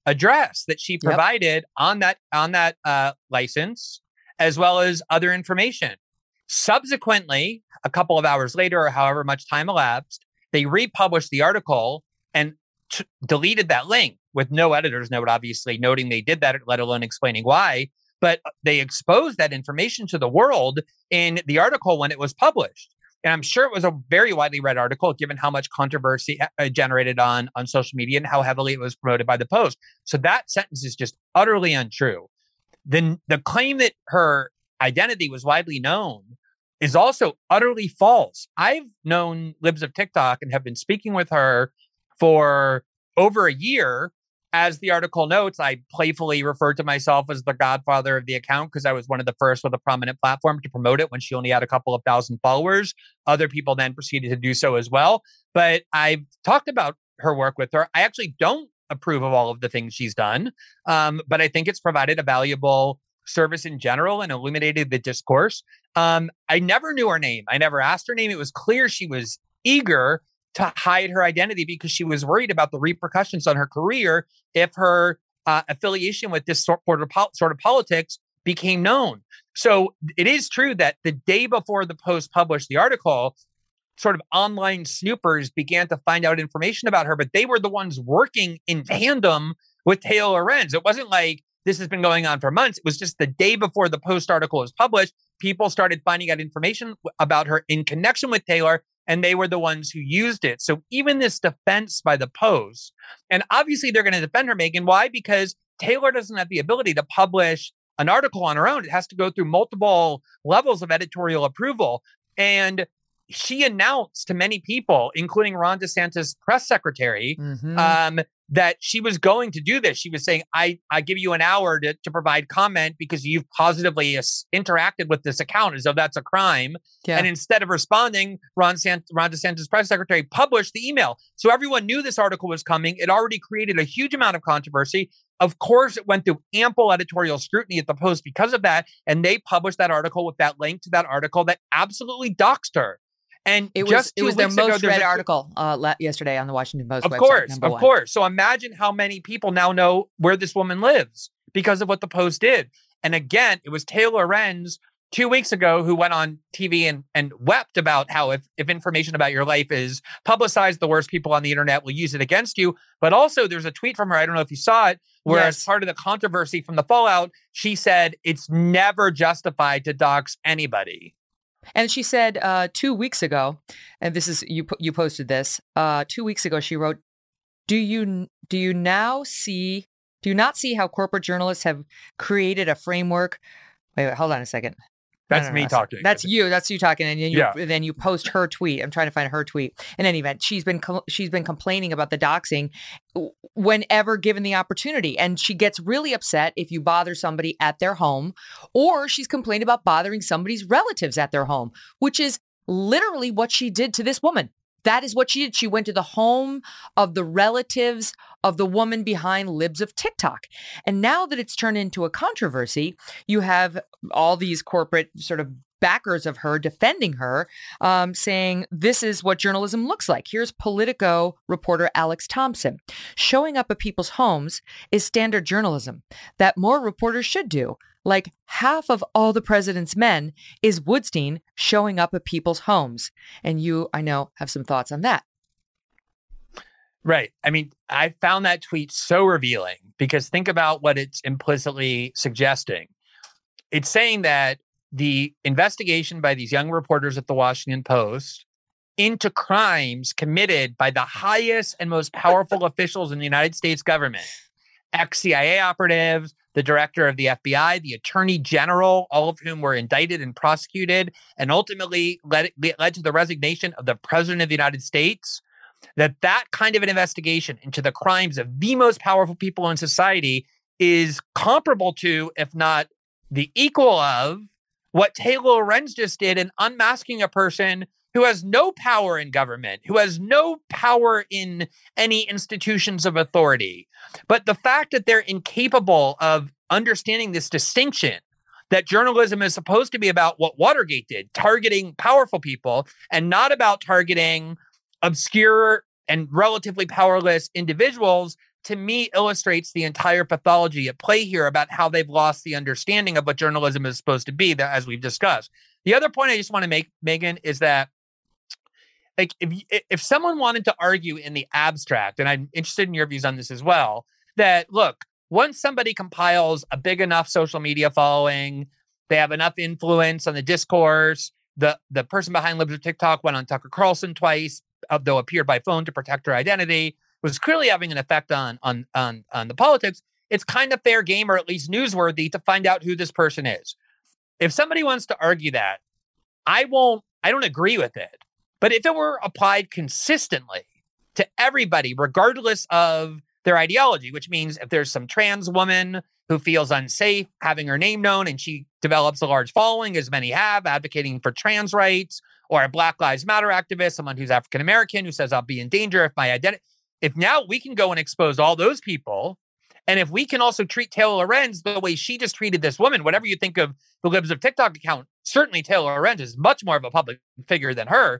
address that she provided yep. on that on that uh, license, as well as other information. Subsequently, a couple of hours later, or however much time elapsed, they republished the article and t- deleted that link with no editor's note, obviously noting they did that, let alone explaining why. But they exposed that information to the world in the article when it was published. And I'm sure it was a very widely read article, given how much controversy it generated on, on social media and how heavily it was promoted by the Post. So that sentence is just utterly untrue. The, the claim that her identity was widely known is also utterly false. I've known Libs of TikTok and have been speaking with her for over a year. As the article notes, I playfully referred to myself as the godfather of the account because I was one of the first with a prominent platform to promote it when she only had a couple of thousand followers. Other people then proceeded to do so as well. But I've talked about her work with her. I actually don't approve of all of the things she's done, um, but I think it's provided a valuable service in general and illuminated the discourse. Um, I never knew her name. I never asked her name. It was clear she was eager to hide her identity because she was worried about the repercussions on her career if her uh, affiliation with this sort of, sort of politics became known. So it is true that the day before the Post published the article, sort of online snoopers began to find out information about her, but they were the ones working in tandem with Taylor Lorenz. It wasn't like this has been going on for months. It was just the day before the Post article was published, people started finding out information about her in connection with Taylor, and they were the ones who used it. So even this defense by the Post, and obviously they're going to defend her, Megyn. Why? Because Taylor doesn't have the ability to publish an article on her own. It has to go through multiple levels of editorial approval. And she announced to many people, including Ron DeSantis' press secretary, mm-hmm. um, that she was going to do this. She was saying, I, I give you an hour to, to provide comment because you've positively as- interacted with this account as though that's a crime. Yeah. And instead of responding, Ron, Sant- Ron DeSantis' press secretary published the email. So everyone knew this article was coming. It already created a huge amount of controversy. Of course, it went through ample editorial scrutiny at the Post because of that. And they published that article with that link to that article that absolutely doxed her. And it was just it was their most ago, read a, article uh, la- yesterday on the Washington Post of website. Course, of one. course. So imagine how many people now know where this woman lives because of what the Post did. And again, it was Taylor Lorenz two weeks ago who went on T V and, and wept about how if, if information about your life is publicized, the worst people on the internet will use it against you. But also there's a tweet from her, I don't know if you saw it, where yes. as part of the controversy from the fallout, she said it's never justified to dox anybody. And she said uh, two weeks ago, and this is you you posted this uh, two weeks ago. She wrote, "Do you do you now see do you not see how corporate journalists have created a framework?" Wait, wait hold on a second. That's me talking. That's you. That's you talking, and then you, yeah. then you post her tweet. I'm trying to find her tweet. In any event, she's been she's been complaining about the doxing whenever given the opportunity, and she gets really upset if you bother somebody at their home, or she's complained about bothering somebody's relatives at their home, which is literally what she did to this woman. That is what she did. She went to the home of the relatives of the woman behind Libs of TikTok. And now that it's turned into a controversy, you have all these corporate sort of backers of her defending her, um, saying this is what journalism looks like. Here's Politico reporter Alex Thompson. Showing up at people's homes is standard journalism that more reporters should do. Like half of all the president's men is Woodstein showing up at people's homes. And you, I know, have some thoughts on that. Right. I mean, I found that tweet so revealing because think about what it's implicitly suggesting. It's saying that the investigation by these young reporters at the Washington Post into crimes committed by the highest and most powerful officials in the United States government, ex-C I A operatives, the director of the F B I, the attorney general, all of whom were indicted and prosecuted, and ultimately led, led to the resignation of the president of the United States, that that kind of an investigation into the crimes of the most powerful people in society is comparable to, if not the equal of, what Taylor Lorenz just did in unmasking a person who has no power in government, who has no power in any institutions of authority. But the fact that they're incapable of understanding this distinction, that journalism is supposed to be about what Watergate did, targeting powerful people, and not about targeting obscure and relatively powerless individuals, to me, illustrates the entire pathology at play here about how they've lost the understanding of what journalism is supposed to be, that, as we've discussed. The other point I just want to make, Megan, is that like if if someone wanted to argue in the abstract, and I'm interested in your views on this as well, that look, once somebody compiles a big enough social media following, they have enough influence on the discourse. The the person behind Libs of TikTok went on Tucker Carlson twice, though appeared by phone to protect her identity, was clearly having an effect on on on on the politics. It's kind of fair game, or at least newsworthy, to find out who this person is. If somebody wants to argue that, I won't. I don't agree with it. But if it were applied consistently to everybody, regardless of their ideology, which means if there's some trans woman who feels unsafe having her name known and she develops a large following, as many have, advocating for trans rights, or a Black Lives Matter activist, someone who's African-American who says, I'll be in danger if my identity, if now we can go and expose all those people, and if we can also treat Taylor Lorenz the way she just treated this woman, whatever you think of the Libs of TikTok account, certainly Taylor Lorenz is much more of a public figure than her.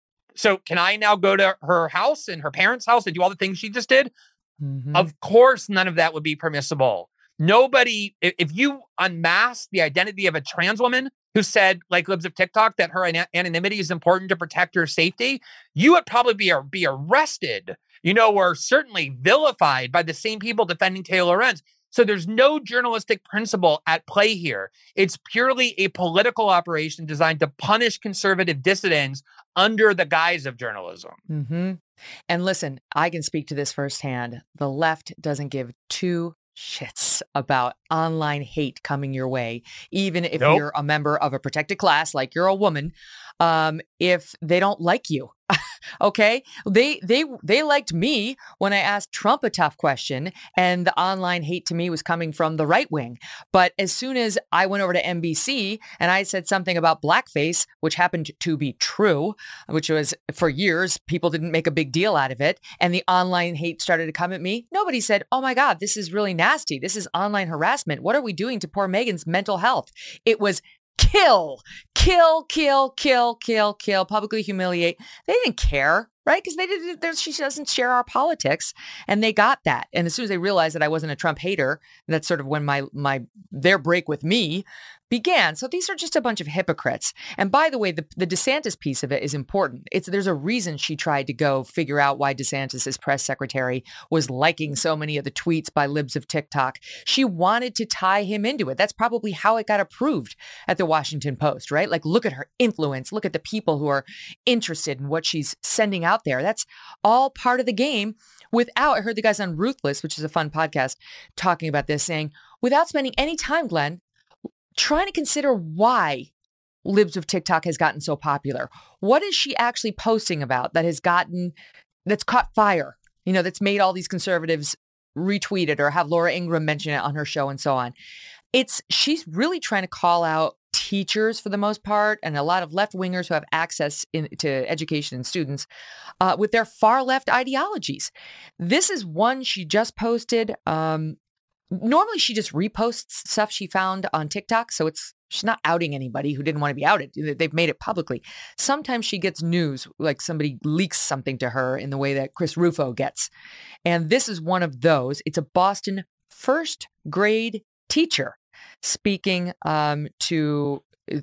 So can I now go to her house and her parents' house and do all the things she just did? Mm-hmm. Of course, none of that would be permissible. Nobody, if, if you unmask the identity of a trans woman who said, like Libs of TikTok, that her anonymity is important to protect her safety, you would probably be, be arrested, you know, or certainly vilified by the same people defending Taylor Lorenz. So there's no journalistic principle at play here. It's purely a political operation designed to punish conservative dissidents under the guise of journalism. Mm-hmm. And listen, I can speak to this firsthand. The left doesn't give two shits about online hate coming your way, even if nope. you're a member of a protected class, like you're a woman, um, if they don't like you. Okay. They, they, they liked me when I asked Trump a tough question, and the online hate to me was coming from the right wing. But as soon as I went over to N B C and I said something about blackface, which happened to be true, which was for years, people didn't make a big deal out of it, and the online hate started to come at me, nobody said, oh my God, this is really nasty. This is online harassment. What are we doing to poor Megan's mental health? It was kill, kill, kill, kill, kill, kill, publicly humiliate. They didn't care, right? Because they didn't, she doesn't share our politics, and they got that. And as soon as they realized that I wasn't a Trump hater, that's sort of when my, my, their break with me began. So these are just a bunch of hypocrites. And by the way, the, the DeSantis piece of it is important. It's there's a reason she tried to go figure out why DeSantis's press secretary was liking so many of the tweets by Libs of TikTok. She wanted to tie him into it. That's probably how it got approved at the Washington Post, right? Like, look at her influence. Look at the people who are interested in what she's sending out there. That's all part of the game. Without, I heard the guys on Ruthless, which is a fun podcast, talking about this, saying, without spending any time, Glenn, trying to consider why Libs of TikTok has gotten so popular. What is she actually posting about that has gotten, that's caught fire, you know, that's made all these conservatives retweet it or have Laura Ingraham mention it on her show and so on. It's, she's really trying to call out teachers for the most part, and a lot of left-wingers who have access in, to education and students uh, with their far-left ideologies. This is one she just posted. Um, Normally, she just reposts stuff she found on TikTok, so it's she's not outing anybody who didn't want to be outed. They've made it publicly. Sometimes she gets news, like somebody leaks something to her in the way that Chris Rufo gets. And this is one of those. It's a Boston first grade teacher speaking um, to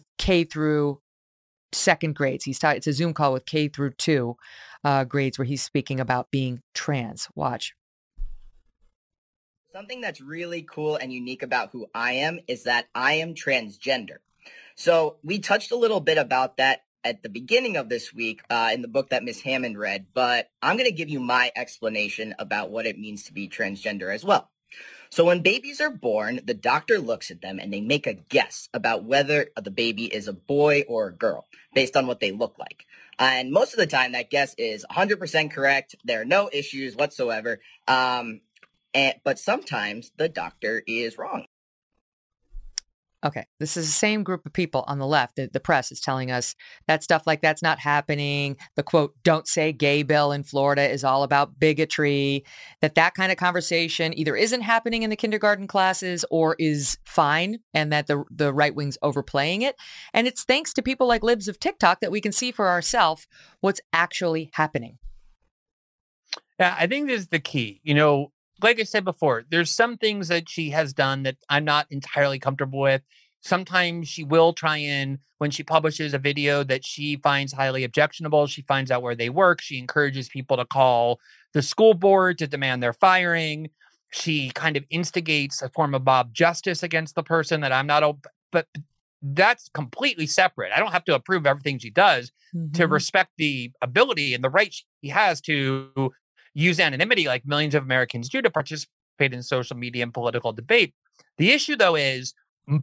K through second grades. He's ta- It's a Zoom call with K through two uh, grades where he's speaking about being trans. Watch. Something that's really cool and unique about who I am is that I am transgender. So we touched a little bit about that at the beginning of this week uh, in the book that Miss Hammond read, but I'm going to give you my explanation about what it means to be transgender as well. So when babies are born, the doctor looks at them and they make a guess about whether the baby is a boy or a girl based on what they look like. And most of the time that guess is one hundred percent correct. There are no issues whatsoever. Um, And, but sometimes the doctor is wrong. Okay, this is the same group of people on the left. The, the press is telling us that stuff like that's not happening. The quote, don't say gay bill in Florida is all about bigotry, that that kind of conversation either isn't happening in the kindergarten classes or is fine, and that the, the right wing's overplaying it. And it's thanks to people like Libs of TikTok that we can see for ourselves what's actually happening. Yeah, I think this is the key. You know, like I said before, there's some things that she has done that I'm not entirely comfortable with. Sometimes she will try and, when she publishes a video that she finds highly objectionable, she finds out where they work. She encourages people to call the school board to demand their firing. She kind of instigates a form of mob justice against the person that I'm not, but that's completely separate. I don't have to approve everything she does mm-hmm. to respect the ability and the right she has to use anonymity like millions of Americans do to participate in social media and political debate. The issue, though, is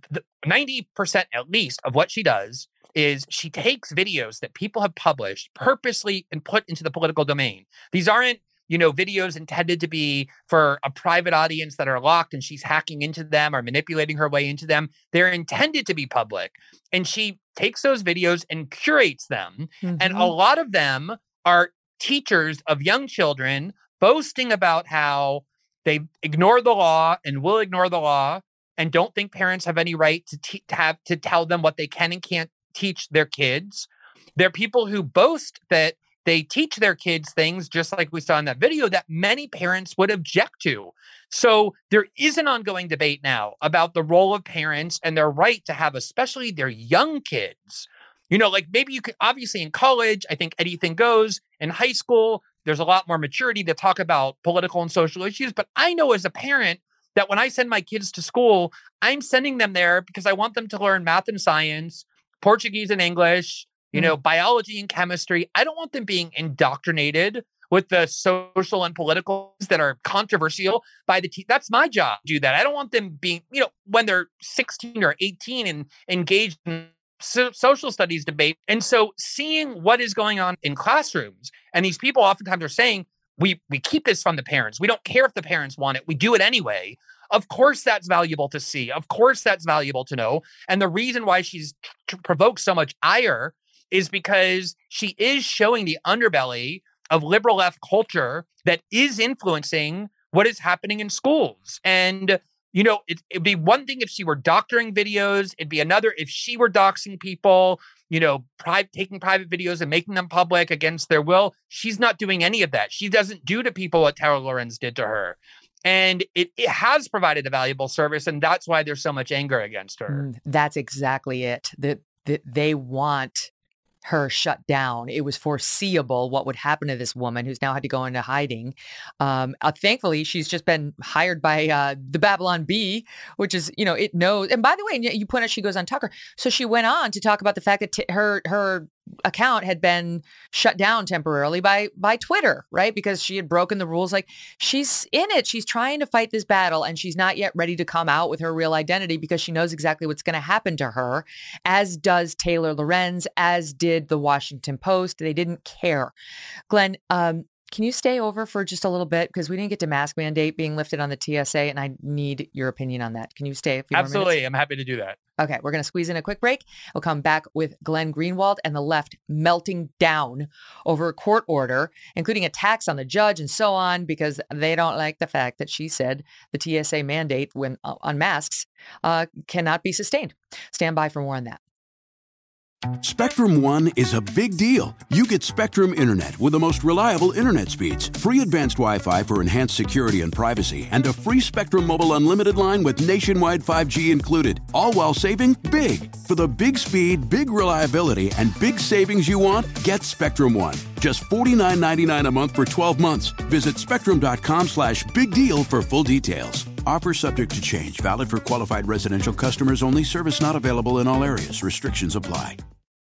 ninety percent at least of what she does is she takes videos that people have published purposely and put into the political domain. These aren't, you know, videos intended to be for a private audience that are locked and she's hacking into them or manipulating her way into them. They're intended to be public. And she takes those videos and curates them. Mm-hmm. And a lot of them are teachers of young children boasting about how they ignore the law and will ignore the law and don't think parents have any right to, te- to have to tell them what they can and can't teach their kids. They're people who boast that they teach their kids things, just like we saw in that video, that many parents would object to. So there is an ongoing debate now about the role of parents and their right to have, especially their young kids. You know, like maybe you could, obviously in college, I think anything goes. In high school, there's a lot more maturity to talk about political and social issues. But I know as a parent, that when I send my kids to school, I'm sending them there because I want them to learn math and science, Portuguese and English, you know, mm. biology and chemistry. I don't want them being indoctrinated with the social and political that are controversial by the team. That's my job to do that. I don't want them being, you know, when they're sixteen or eighteen and engaged in so- social studies debate. And so seeing what is going on in classrooms, and these people oftentimes are saying, We we keep this from the parents. We don't care if the parents want it. We do it anyway. Of course, that's valuable to see. Of course, that's valuable to know. And the reason why she's t- provoked so much ire is because she is showing the underbelly of liberal left culture that is influencing what is happening in schools. And, you know, it, it'd be one thing if she were doctoring videos. It'd be another if she were doxing people, you know, pri- taking private videos and making them public against their will. She's not doing any of that. She doesn't do to people what Taylor Lorenz did to her. And it, it has provided a valuable service. And that's why there's so much anger against her. Mm, that's exactly it. That that they want her shut down. It was foreseeable what would happen to this woman who's now had to go into hiding. Um, uh, thankfully, she's just been hired by uh, the Babylon Bee, which is, you know, it knows. And by the way, you point out she goes on Tucker. So she went on to talk about the fact that t- her her account had been shut down temporarily by by Twitter, right? Because she had broken the rules. Like, she's in it. She's trying to fight this battle, and she's not yet ready to come out with her real identity because she knows exactly what's going to happen to her, as does Taylor Lorenz, as did the Washington Post. They didn't care. Glenn, um, can you stay over for just a little bit? Because we didn't get to mask mandate being lifted on the T S A, and I need your opinion on that. Can you stay a few Absolutely. more minutes? I'm happy to do that. Okay, we're going to squeeze in a quick break. We'll come back with Glenn Greenwald and the left melting down over a court order, including attacks on the judge and so on, because they don't like the fact that she said the T S A mandate when uh, on masks uh, cannot be sustained. Stand by for more on that. Spectrum One is a big deal. You get Spectrum Internet with the most reliable internet speeds, free advanced Wi-Fi for enhanced security and privacy, and a free Spectrum Mobile unlimited line with nationwide five G included, all while saving big. For the big speed, big reliability, and big savings you want, get Spectrum One. Just forty-nine ninety-nine a month for twelve months. Visit spectrum.com slash big deal for full details. Offer subject to change. Valid for qualified residential customers only. Service not available in all areas. Restrictions apply.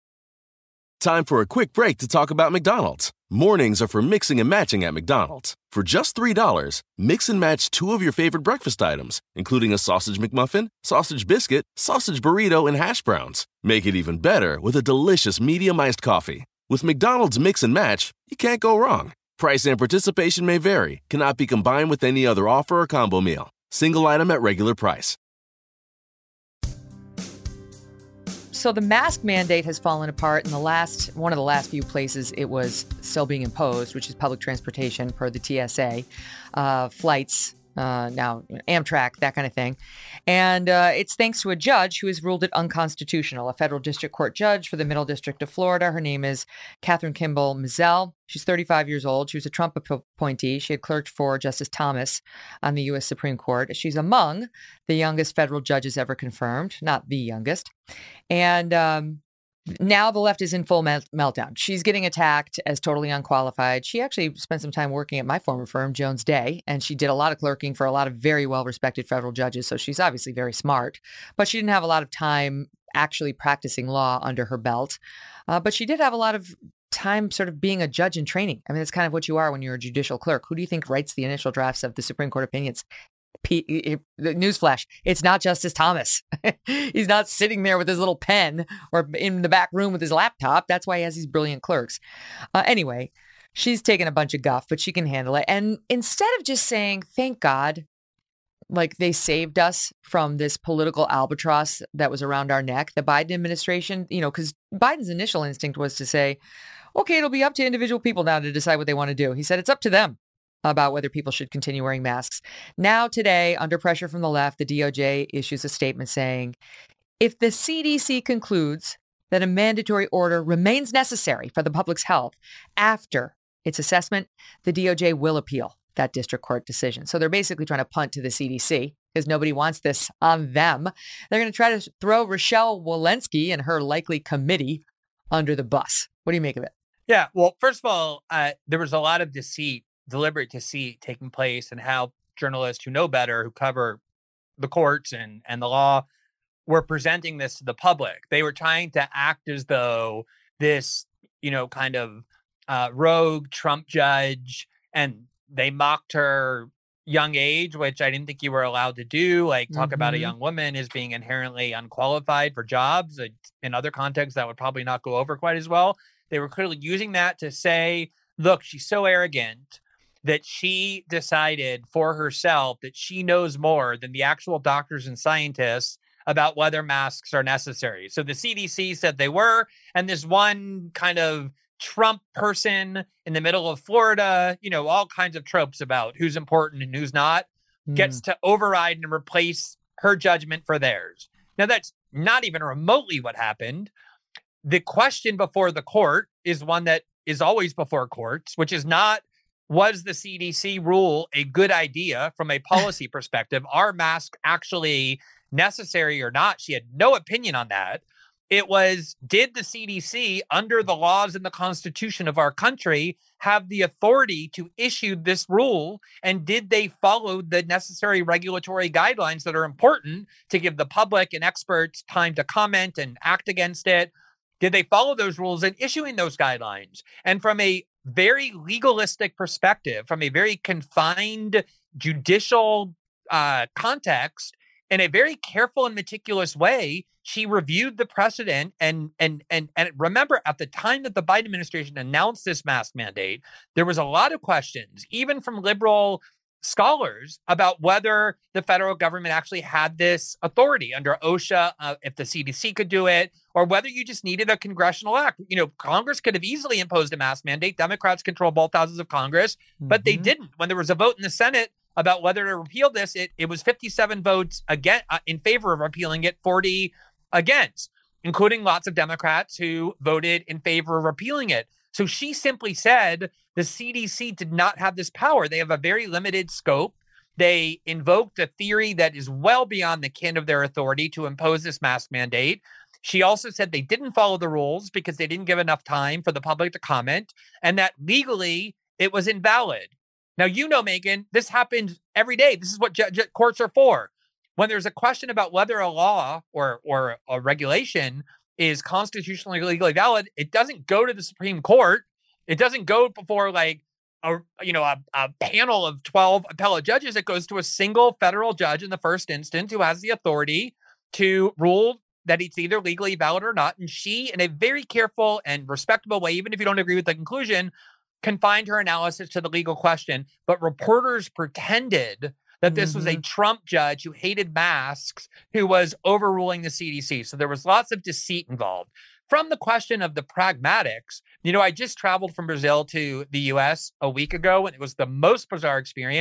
Time for a quick break to talk about McDonald's. Mornings are for mixing and matching at McDonald's. For just three dollars, mix and match two of your favorite breakfast items, including a sausage McMuffin, sausage biscuit, sausage burrito, and hash browns. Make it even better with a delicious medium-iced coffee. With McDonald's Mix and Match, you can't go wrong. Price and participation may vary. Cannot be combined with any other offer or combo meal. Single item at regular price. So the mask mandate has fallen apart in the last, one of the last few places it was still being imposed, which is public transportation per the T S A. Uh, flights uh, now Amtrak, that kind of thing. And uh, it's thanks to a judge who has ruled it unconstitutional, a federal district court judge for the Middle District of Florida. Her name is Catherine Kimball Mizelle. She's thirty-five years old. She was a Trump appointee. She had clerked for Justice Thomas on the U S Supreme Court. She's among the youngest federal judges ever confirmed, not the youngest. And um, now the left is in full melt- meltdown. She's getting attacked as totally unqualified. She actually spent some time working at my former firm, Jones Day, and she did a lot of clerking for a lot of very well-respected federal judges. So she's obviously very smart, but she didn't have a lot of time actually practicing law under her belt. Uh, but she did have a lot of time sort of being a judge in training. I mean, that's kind of what you are when you're a judicial clerk. Who do you think writes the initial drafts of the Supreme Court opinions? P- Newsflash, it's not Justice Thomas. He's not sitting there with his little pen or in the back room with his laptop. That's why he has these brilliant clerks. Uh, anyway, she's taken a bunch of guff, but she can handle it. And instead of just saying, thank God, like they saved us from this political albatross that was around our neck, the Biden administration, you know, because Biden's initial instinct was to say, okay, it'll be up to individual people now to decide what they want to do. He said it's up to them about whether people should continue wearing masks. Now, today, under pressure from the left, the D O J issues a statement saying, if the C D C concludes that a mandatory order remains necessary for the public's health after its assessment, the D O J will appeal that district court decision. So they're basically trying to punt to the C D C because nobody wants this on them. They're going to try to throw Rochelle Walensky and her likely committee under the bus. What do you make of it? Yeah, well, first of all, uh, there was a lot of deceit, deliberate deceit taking place, and how journalists who know better, who cover the courts and, and the law, were presenting this to the public. They were trying to act as though this, you know, kind of uh, rogue Trump judge, and they mocked her young age, which I didn't think you were allowed to do. Like talk mm-hmm. about a young woman as being inherently unqualified for jobs. In other contexts, that would probably not go over quite as well. They were clearly using that to say, look, she's so arrogant that she decided for herself that she knows more than the actual doctors and scientists about whether masks are necessary. So the C D C said they were, and this one kind of Trump person in the middle of Florida, you know, all kinds of tropes about who's important and who's not, mm. gets to override and replace her judgment for theirs. Now, that's not even remotely what happened. The question before the court is one that is always before courts, which is not, was the C D C rule a good idea from a policy perspective? Are masks actually necessary or not? She had no opinion on that. It was, did the C D C, under the laws and the Constitution of our country, have the authority to issue this rule? And did they follow the necessary regulatory guidelines that are important to give the public and experts time to comment and act against it? Did they follow those rules in issuing those guidelines? And from a very legalistic perspective, from a very confined judicial uh, context, in a very careful and meticulous way, she reviewed the precedent. And, and, and, and remember, at the time that the Biden administration announced this mask mandate, there was a lot of questions, even from liberal scholars, about whether the federal government actually had this authority under OSHA, uh, if the C D C could do it, or whether you just needed a congressional act. You know, Congress could have easily imposed a mask mandate. Democrats control both houses of Congress, mm-hmm. but they didn't. When there was a vote in the Senate about whether to repeal this, it, it was fifty-seven votes again uh, in favor of repealing it, forty against, including lots of Democrats who voted in favor of repealing it. So she simply said the C D C did not have this power. They have a very limited scope. They invoked a theory that is well beyond the kin of their authority to impose this mask mandate. She also said they didn't follow the rules because they didn't give enough time for the public to comment, and that legally it was invalid. Now, you know, Megyn, this happens every day. This is what ju- ju- courts are for. When there's a question about whether a law or or a regulation is constitutionally legally valid, it doesn't go to the Supreme Court. It doesn't go before like a you know a, a panel of twelve appellate judges. It goes to a single federal judge in the first instance who has the authority to rule that it's either legally valid or not. And she, in a very careful and respectable way, even if you don't agree with the conclusion, confined her analysis to the legal question. But reporters pretended that this mm-hmm. was a Trump judge who hated masks, who was overruling the C D C. So there was lots of deceit involved. From the question of the pragmatics, you know, I just traveled from Brazil to the U S a week ago, and it was the most bizarre experience.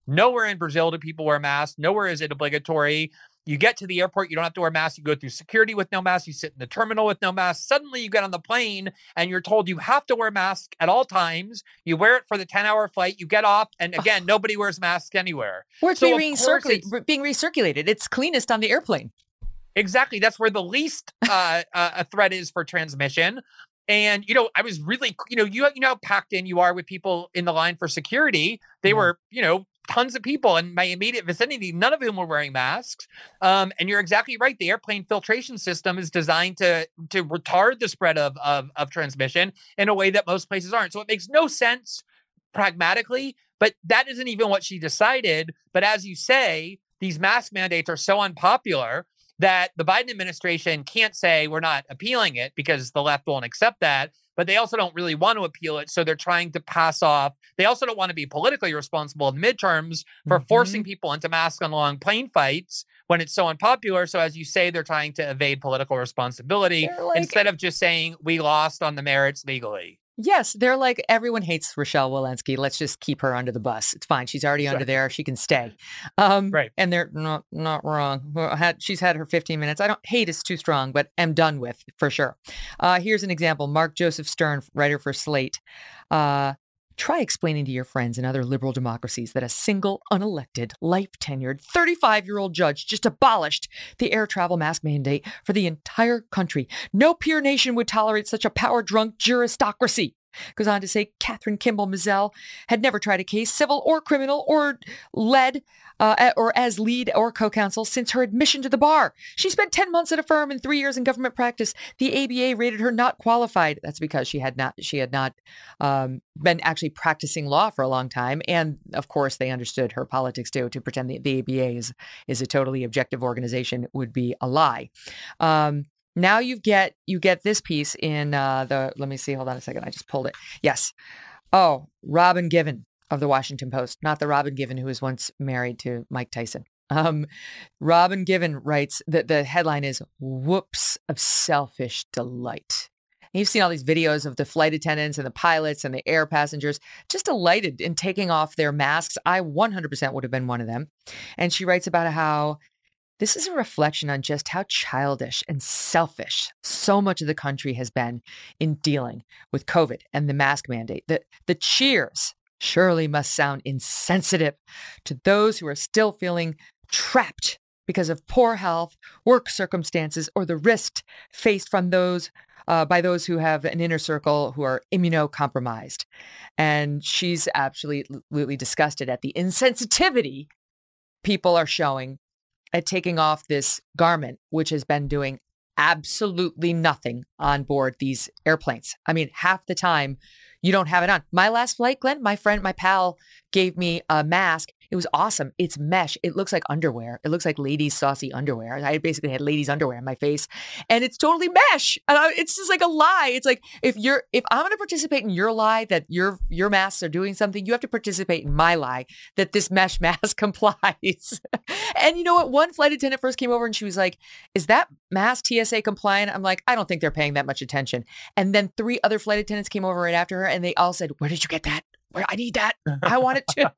Nowhere in Brazil do people wear masks. Nowhere is it obligatory. You get to the airport, you don't have to wear masks. You go through security with no mask. You sit in the terminal with no mask. Suddenly you get on the plane and you're told you have to wear masks at all times. You wear it for the ten-hour flight. You get off, and again, nobody wears masks anywhere. Or it's So, being, of course, recirculated, it's- being recirculated. It's cleanest on the airplane. Exactly. That's where the least uh, uh, a threat is for transmission. And, you know, I was really, you know, you, you know how packed in you are with people in the line for security. They Yeah. were, you know, tons of people in my immediate vicinity, none of whom were wearing masks. Um, and you're exactly right. The airplane filtration system is designed to to retard the spread of, of, of transmission in a way that most places aren't. So it makes no sense pragmatically, but that isn't even what she decided. But as you say, these mask mandates are so unpopular that the Biden administration can't say we're not appealing it because the left won't accept that, but they also don't really want to appeal it. So they're trying to pass off. They also don't want to be politically responsible in midterms for Mhm. forcing people into masks on long plane fights when it's so unpopular. So as you say, they're trying to evade political responsibility They're like- instead of just saying we lost on the merits legally. Yes, they're like, everyone hates Rochelle Walensky. Let's just keep her under the bus. It's fine. She's already under Exactly. there. She can stay. Um, Right. And they're not not wrong. Well, had, she's had her fifteen minutes. I don't hate is too strong, but am done with for sure. Uh, here's an example. Mark Joseph Stern, writer for Slate. Uh, Try explaining to your friends in other liberal democracies that a single, unelected, life-tenured, thirty-five-year-old judge just abolished the air travel mask mandate for the entire country. No peer nation would tolerate such a power-drunk juristocracy. Goes on to say Catherine Kimball Mizell had never tried a case, civil or criminal, or led uh, or as lead or co-counsel since her admission to the bar. She spent ten months at a firm and three years in government practice. The A B A rated her not qualified. That's because she had not she had not um, been actually practicing law for a long time. And of course, they understood her politics too. To pretend the, the A B A is, is a totally objective organization would be a lie. Um, Now you get you get this piece in uh, the, let me see, hold on a second. I just pulled it. Yes. Oh, Robin Given of the Washington Post, not the Robin Given who was once married to Mike Tyson. Um, Robin Given writes that the headline is "Whoops of Selfish Delight." And you've seen all these videos of the flight attendants and the pilots and the air passengers just delighted in taking off their masks. I one hundred percent would have been one of them. And she writes about how this is a reflection on just how childish and selfish so much of the country has been in dealing with COVID and the mask mandate. The, the cheers surely must sound insensitive to those who are still feeling trapped because of poor health, work circumstances, or the risk faced from those uh, by those who have an inner circle who are immunocompromised. And she's absolutely disgusted at the insensitivity people are showing at taking off this garment, which has been doing absolutely nothing on board these airplanes. I mean, half the time you don't have it on. My last flight, Glenn, my friend, my pal gave me a mask. It was awesome. It's mesh. It looks like underwear. It looks like ladies' saucy underwear. I basically had ladies' underwear on my face, and it's totally mesh. And I, it's just like a lie. It's like if you're if I'm going to participate in your lie that your your masks are doing something, you have to participate in my lie that this mesh mask complies. And you know what? One flight attendant first came over and she was like, "Is that mask T S A compliant?" I'm like, "I don't think they're paying that much attention." And then three other flight attendants came over right after her, and they all said, "Where did you get that? Where I need that. I want it too."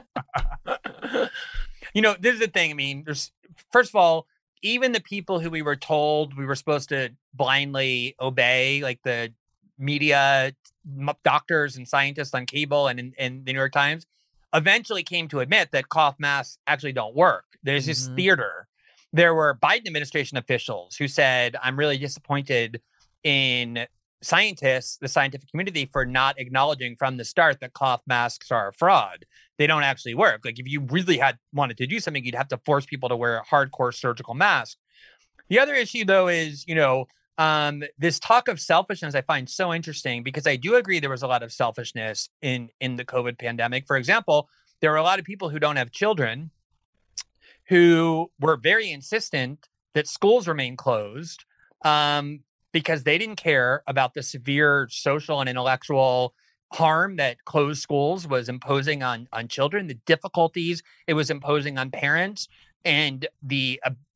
You know, this is the thing. I mean, there's first of all, even the people who we were told we were supposed to blindly obey, like the media, m- doctors and scientists on cable and in, in the New York Times, eventually came to admit that cloth masks actually don't work. There's this Mhm. theater. There were Biden administration officials who said, "I'm really disappointed in scientists, the scientific community, for not acknowledging from the start that cloth masks are a fraud. They don't actually work. Like if you really had wanted to do something, you'd have to force people to wear a hardcore surgical mask." The other issue, though, is, you know, um, this talk of selfishness I find so interesting because I do agree there was a lot of selfishness in, in the COVID pandemic. For example, there were a lot of people who don't have children who were very insistent that schools remain closed um, because they didn't care about the severe social and intellectual harm that closed schools was imposing on, on children, the difficulties it was imposing on parents, and the uh,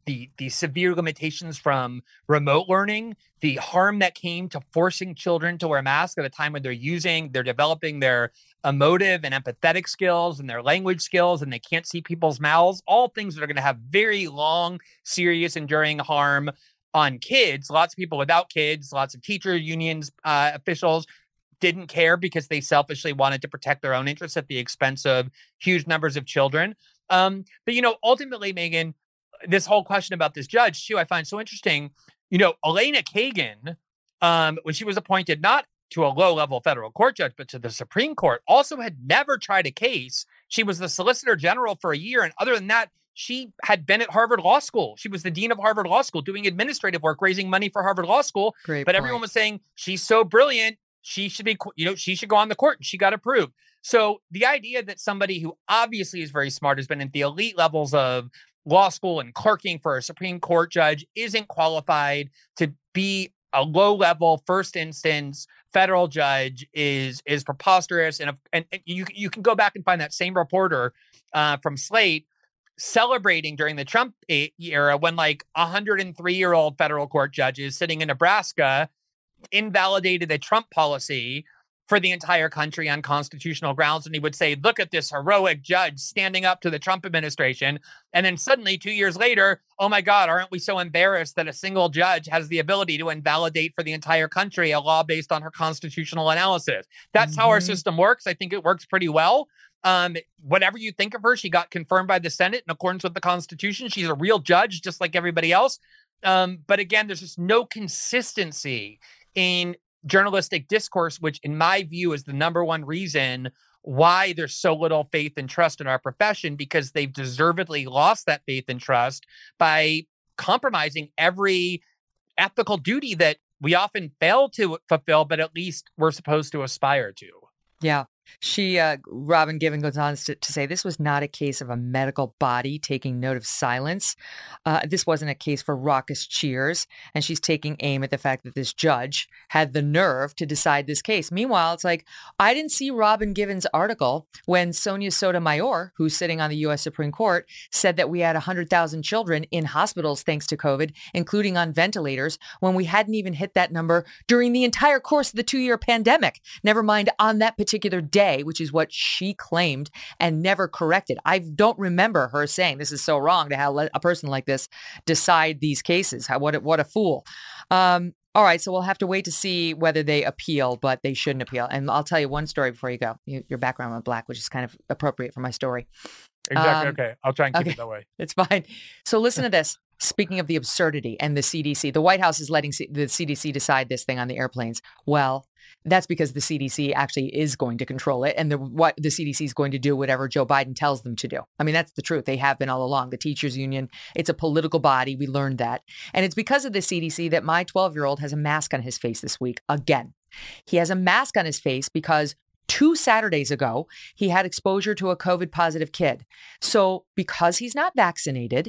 the the severe limitations from remote learning, the harm that came to forcing children to wear masks at a time when they're using, they're developing their emotive and empathetic skills and their language skills, and they can't see people's mouths, all things that are going to have very long, serious, enduring harm on kids. Lots of people without kids, lots of teacher unions, uh, officials didn't care because they selfishly wanted to protect their own interests at the expense of huge numbers of children. Um, but, you know, ultimately, Megyn, this whole question about this judge, too, I find so interesting. You know, Elena Kagan, um, when she was appointed not to a low-level federal court judge, but to the Supreme Court, also had never tried a case. She was the Solicitor General for a year. And other than that, she had been at Harvard Law School. She was the dean of Harvard Law School doing administrative work, raising money for Harvard Law School. Great but point. Everyone was saying she's so brilliant. She should be, you know, she should go on the court, and she got approved. So the idea that somebody who obviously is very smart, has been at the elite levels of law school and clerking for a Supreme Court judge, isn't qualified to be a low-level first instance federal judge is is preposterous. And, and, and you you can go back and find that same reporter uh, from Slate celebrating during the Trump era when like one hundred three-year-old federal court judges sitting in Nebraska invalidated a Trump policy for the entire country on constitutional grounds. And he would say, look at this heroic judge standing up to the Trump administration. And then suddenly two years later, oh my God, aren't we so embarrassed that a single judge has the ability to invalidate for the entire country a law based on her constitutional analysis? That's mm-hmm. how our system works. I think it works pretty well. Um, whatever you think of her, she got confirmed by the Senate in accordance with the Constitution. She's a real judge, just like everybody else. Um, but again, there's just no consistency in journalistic discourse, which in my view is the number one reason why there's so little faith and trust in our profession, because they've deservedly lost that faith and trust by compromising every ethical duty that we often fail to fulfill, but at least we're supposed to aspire to. Yeah. She, uh, Robin Givens goes on to, to say this was not a case of a medical body taking note of silence. Uh, this wasn't a case for raucous cheers. And she's taking aim at the fact that this judge had the nerve to decide this case. Meanwhile, it's like, I didn't see Robin Givens' article when Sonia Sotomayor, who's sitting on the U S Supreme Court, said that we had one hundred thousand children in hospitals thanks to COVID, including on ventilators, when we hadn't even hit that number during the entire course of the two-year pandemic. Never mind on that particular day, which is what she claimed and never corrected. I don't remember her saying this is so wrong to have a person like this decide these cases. How, what, a, what a fool. Um, all right, so we'll have to wait to see whether they appeal, but they shouldn't appeal. And I'll tell you one story before you go. Your background on Black, which is kind of appropriate for my story. Exactly. Um, okay. I'll try and keep okay. it that way. It's fine. So listen to this. Speaking of the absurdity and the C D C, the White House is letting C- the C D C decide this thing on the airplanes. Well, that's because the C D C actually is going to control it. And the, what the C D C is going to do whatever Joe Biden tells them to do. I mean, that's the truth. They have been all along. The teachers union, it's a political body. We learned that. And it's because of the C D C that my twelve-year-old has a mask on his face this week again. He has a mask on his face because two Saturdays ago, he had exposure to a COVID positive kid. So because he's not vaccinated,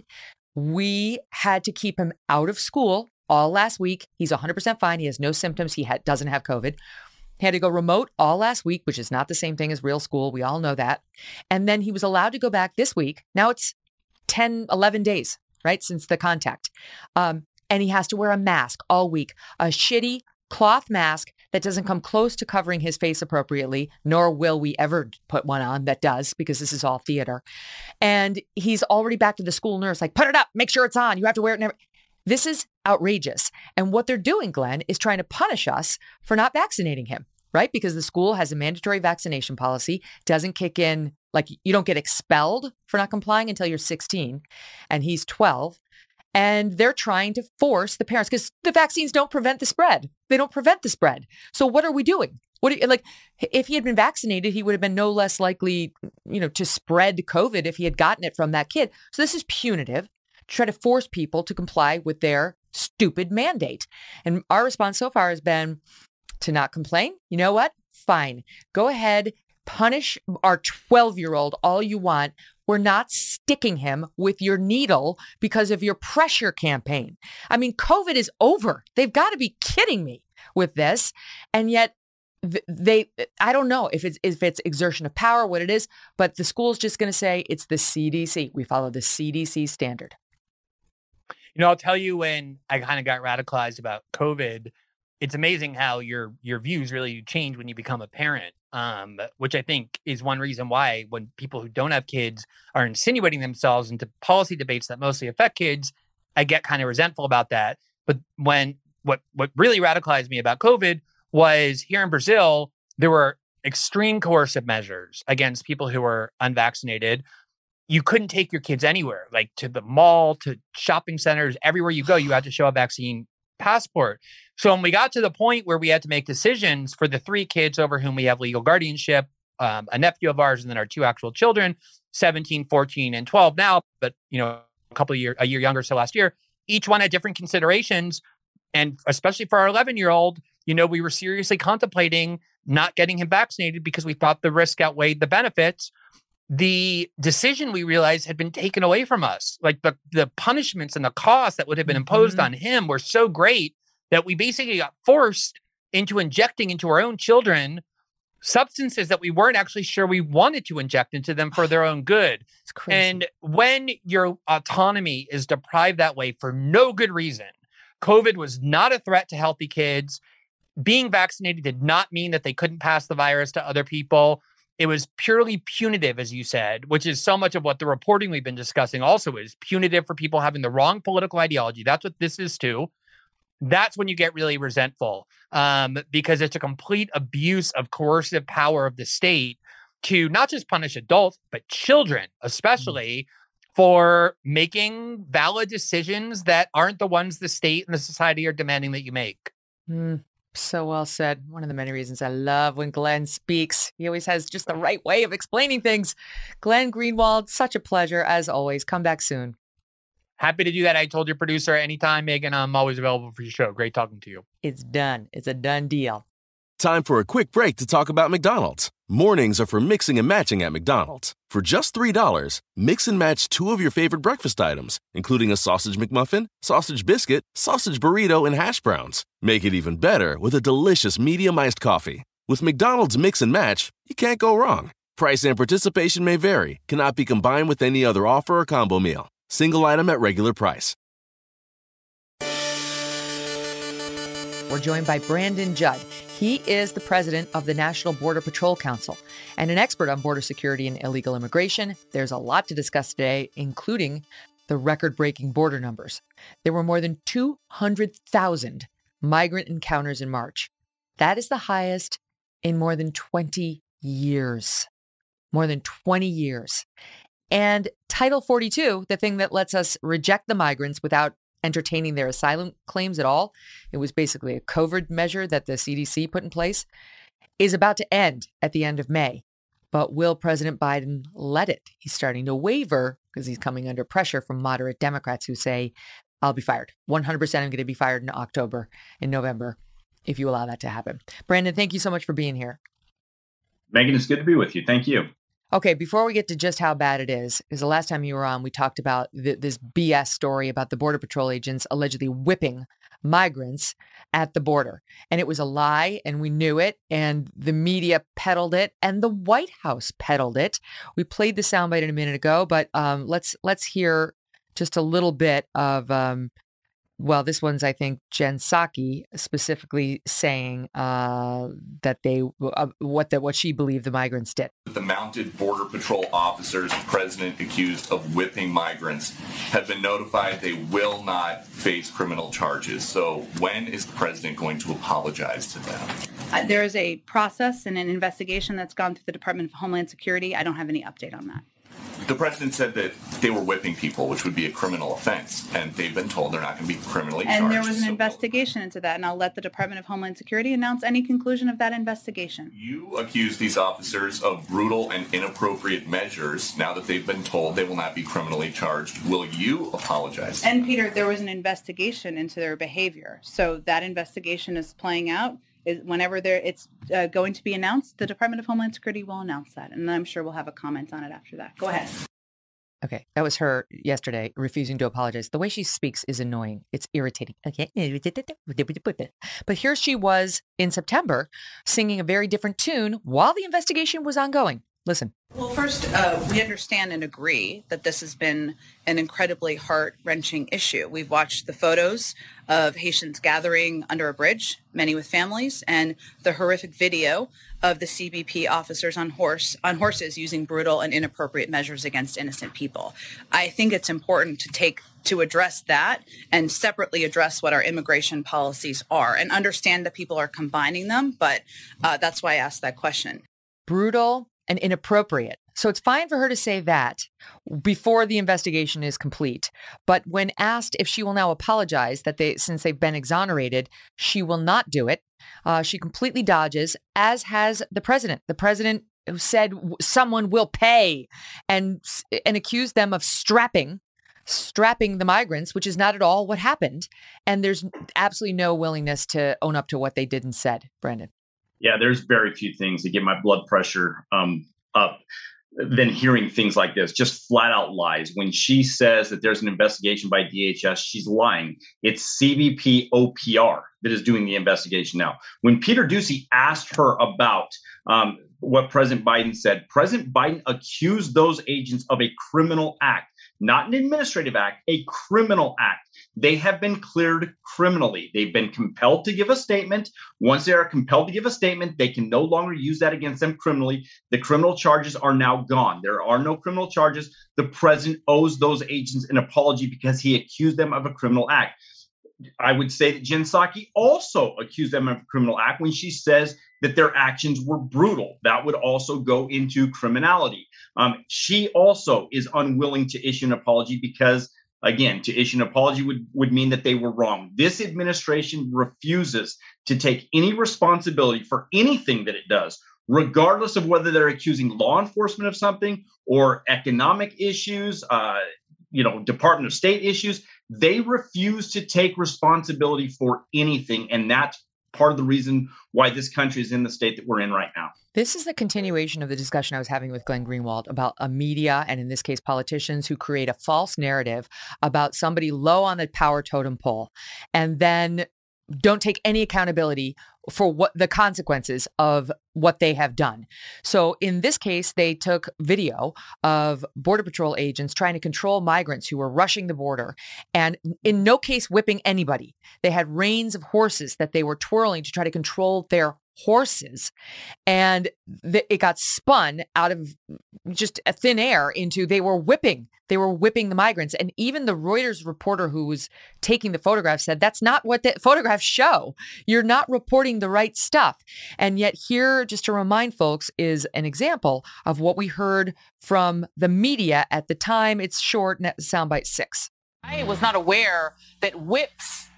we had to keep him out of school all last week. He's one hundred percent fine. He has no symptoms. He ha- doesn't have COVID. He had to go remote all last week, which is not the same thing as real school. We all know that. And then he was allowed to go back this week. Now it's ten, eleven days, right, since the contact. Um, and he has to wear a mask all week, a shitty cloth mask that doesn't come close to covering his face appropriately, nor will we ever put one on that does, because this is all theater. And he's already back to the school nurse, like, put it up, make sure it's on. You have to wear it. Never. This is outrageous. And what they're doing, Glenn, is trying to punish us for not vaccinating him, right? Because the school has a mandatory vaccination policy, doesn't kick in, like you don't get expelled for not complying until you're sixteen, and he's twelve. And they're trying to force the parents, because the vaccines don't prevent the spread. They don't prevent the spread. So what are we doing? What do you, like, if he had been vaccinated, he would have been no less likely, you know, to spread COVID if he had gotten it from that kid. So this is punitive, to try to force people to comply with their stupid mandate. And our response so far has been to not complain. You know what? Fine. Go ahead. Punish our twelve-year-old all you want. We're not sticking him with your needle because of your pressure campaign. I mean, COVID is over. They've got to be kidding me with this. And yet they, I don't know if it's, if it's exertion of power, what it is, but the school's just going to say it's the C D C. We follow the C D C standard. You know, I'll tell you when I kind of got radicalized about COVID, it's amazing how your your views really change when you become a parent, um, which I think is one reason why when people who don't have kids are insinuating themselves into policy debates that mostly affect kids, I get kind of resentful about that. But when what what really radicalized me about COVID was here in Brazil, there were extreme coercive measures against people who were unvaccinated. You couldn't take your kids anywhere, like to the mall, to shopping centers, everywhere you go, you had to show a vaccine passport. So when we got to the point where we had to make decisions for the three kids over whom we have legal guardianship, um, a nephew of ours, and then our two actual children, seventeen, fourteen, and twelve now, but you know, a couple of years, a year younger, so last year, each one had different considerations. And especially for our eleven-year-old, you know, we were seriously contemplating not getting him vaccinated because we thought the risk outweighed the benefits. The decision we realized had been taken away from us. Like the, the punishments and the costs that would have been imposed mm-hmm. on him were so great that we basically got forced into injecting into our own children substances that we weren't actually sure we wanted to inject into them for their own good. It's crazy. And when your autonomy is deprived that way for no good reason, COVID was not a threat to healthy kids. Being vaccinated did not mean that they couldn't pass the virus to other people. It was purely punitive, as you said, which is so much of what the reporting we've been discussing also is. Punitive for people having the wrong political ideology. That's what this is too. That's when you get really resentful, um, because it's a complete abuse of coercive power of the state to not just punish adults, but children, especially mm. for making valid decisions that aren't the ones the state and the society are demanding that you make. Mm. So well said. One of the many reasons I love when Glenn speaks. He always has just the right way of explaining things. Glenn Greenwald, such a pleasure as always. Come back soon. Happy to do that. I told your producer anytime, Megan, I'm always available for your show. Great talking to you. It's done. It's a done deal. Time for a quick break to talk about McDonald's. Mornings are for mixing and matching at McDonald's. For just three dollars, mix and match two of your favorite breakfast items, including a sausage McMuffin, sausage biscuit, sausage burrito, and hash browns. Make it even better with a delicious medium iced coffee. With McDonald's Mix and Match, you can't go wrong. Price and participation may vary, cannot be combined with any other offer or combo meal. Single item at regular price. We're joined by Brandon Judd. He is the president of the National Border Patrol Council and an expert on border security and illegal immigration. There's a lot to discuss today, including the record-breaking border numbers. There were more than two hundred thousand migrant encounters in March. That is the highest in more than twenty years. More than twenty years. And Title forty-two, the thing that lets us reject the migrants without entertaining their asylum claims at all, it was basically a COVID measure that the C D C put in place, is about to end at the end of May. But will President Biden let it? He's starting to waver because he's coming under pressure from moderate Democrats who say, I'll be fired. one hundred percent I'm going to be fired in October, in November, if you allow that to happen. Brandon, thank you so much for being here. Megan, it's good to be with you. Thank you. Okay, before we get to just how bad it is, because the last time you were on, we talked about th- this B S story about the Border Patrol agents allegedly whipping migrants at the border. And it was a lie, and we knew it, and the media peddled it, and the White House peddled it. We played the soundbite in a minute ago, but um, let's let's hear just a little bit of, um, well, this one's, I think, Jen Psaki specifically saying uh, that they, uh, what the, what she believed the migrants did. The mounted Border Patrol officers the president accused of whipping migrants have been notified they will not face criminal charges. So when is the president going to apologize to them? Uh, there is a process and an investigation that's gone through the Department of Homeland Security. I don't have any update on that. The president said that they were whipping people, which would be a criminal offense, and they've been told they're not going to be criminally charged. And there was an so investigation into that, and I'll let the Department of Homeland Security announce any conclusion of that investigation. You accuse these officers of brutal and inappropriate measures. Now that they've been told they will not be criminally charged, will you apologize? And Peter, there was an investigation into their behavior, so that investigation is playing out. Is whenever there it's uh, going to be announced, the Department of Homeland Security will announce that, and I'm sure we'll have a comment on it after that. Go ahead. Okay, that was her yesterday refusing to apologize. The way she speaks is annoying. It's irritating. Okay, but here she was in September singing a very different tune while the investigation was ongoing. Listen. Well, first, uh, we understand and agree that this has been an incredibly heart-wrenching issue. We've watched the photos of Haitians gathering under a bridge, many with families, and the horrific video of the C B P officers on horse on horses using brutal and inappropriate measures against innocent people. I think it's important to take to address that and separately address what our immigration policies are and understand that people are combining them. But uh, that's why I asked that question. Brutal and inappropriate. So it's fine for her to say that before the investigation is complete. But when asked if she will now apologize that they, since they've been exonerated, she will not do it. Uh, she completely dodges, as has the president. The president who said someone will pay and, and accused them of strapping, strapping the migrants, which is not at all what happened. And there's absolutely no willingness to own up to what they did and said. Brandon. Yeah, there's very few things that get my blood pressure um, up than hearing things like this, just flat out lies. When she says that there's an investigation by D H S, she's lying. It's C B P O P R that is doing the investigation now. When Peter Doocy asked her about um, what President Biden said, President Biden accused those agents of a criminal act, not an administrative act, a criminal act. They have been cleared criminally. They've been compelled to give a statement. Once they are compelled to give a statement, they can no longer use that against them criminally. The criminal charges are now gone. There are no criminal charges. The president owes those agents an apology because he accused them of a criminal act. I would say that Jen Psaki also accused them of a criminal act when she says that their actions were brutal. That would also go into criminality. Um, she also is unwilling to issue an apology because, again, to issue an apology would, would mean that they were wrong. This administration refuses to take any responsibility for anything that it does, regardless of whether they're accusing law enforcement of something or economic issues, uh, you know, Department of State issues. They refuse to take responsibility for anything. And that's part of the reason why this country is in the state that we're in right now. This is the continuation of the discussion I was having with Glenn Greenwald about a media, and in this case, politicians who create a false narrative about somebody low on the power totem pole and then don't take any accountability for what the consequences of what they have done. So in this case, they took video of Border Patrol agents trying to control migrants who were rushing the border and in no case whipping anybody. They had reins of horses that they were twirling to try to control their horses. And th- it got spun out of just a thin air into they were whipping. They were whipping the migrants. And even the Reuters reporter who was taking the photograph said, that's not what the photographs show. You're not reporting the right stuff. And yet here, just to remind folks, is an example of what we heard from the media at the time. It's short, soundbite six. I was not aware that whips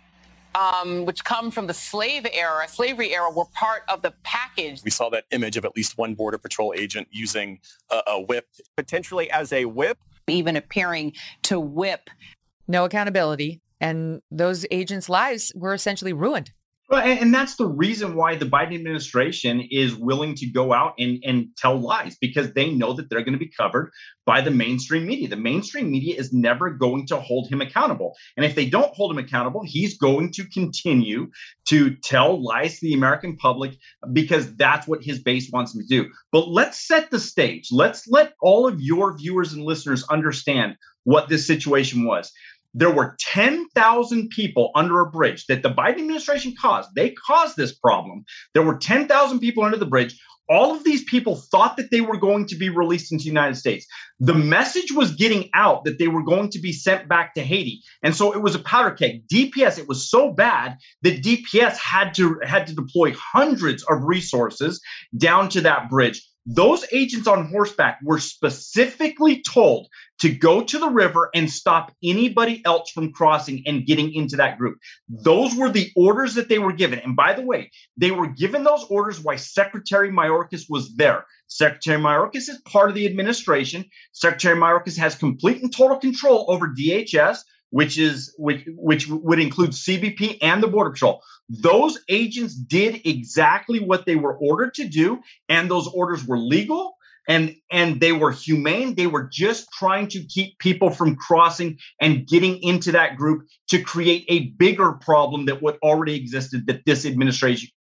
Um, which come from the slave era, slavery era, were part of the package. We saw that image of at least one Border Patrol agent using a, a whip, potentially as a whip. Even appearing to whip. No accountability. And those agents' lives were essentially ruined. Well, and, and that's the reason why the Biden administration is willing to go out and, and tell lies, because they know that they're going to be covered by the mainstream media. The mainstream media is never going to hold him accountable. And if they don't hold him accountable, he's going to continue to tell lies to the American public because that's what his base wants him to do. But let's set the stage. Let's let all of your viewers and listeners understand what this situation was. There were ten thousand people under a bridge that the Biden administration caused. They caused this problem. There were ten thousand people under the bridge. All of these people thought that they were going to be released into the United States. The message was getting out that they were going to be sent back to Haiti. And so it was a powder keg. D P S, it was so bad that D P S had to, had to deploy hundreds of resources down to that bridge. Those agents on horseback were specifically told to go to the river and stop anybody else from crossing and getting into that group. Those were the orders that they were given. And by the way, they were given those orders while Secretary Mayorkas was there. Secretary Mayorkas is part of the administration. Secretary Mayorkas has complete and total control over D H S, which is which, which would include C B P and the Border Patrol. Those agents did exactly what they were ordered to do, and those orders were legal and, and they were humane. They were just trying to keep people from crossing and getting into that group to create a bigger problem that what already existed that this administration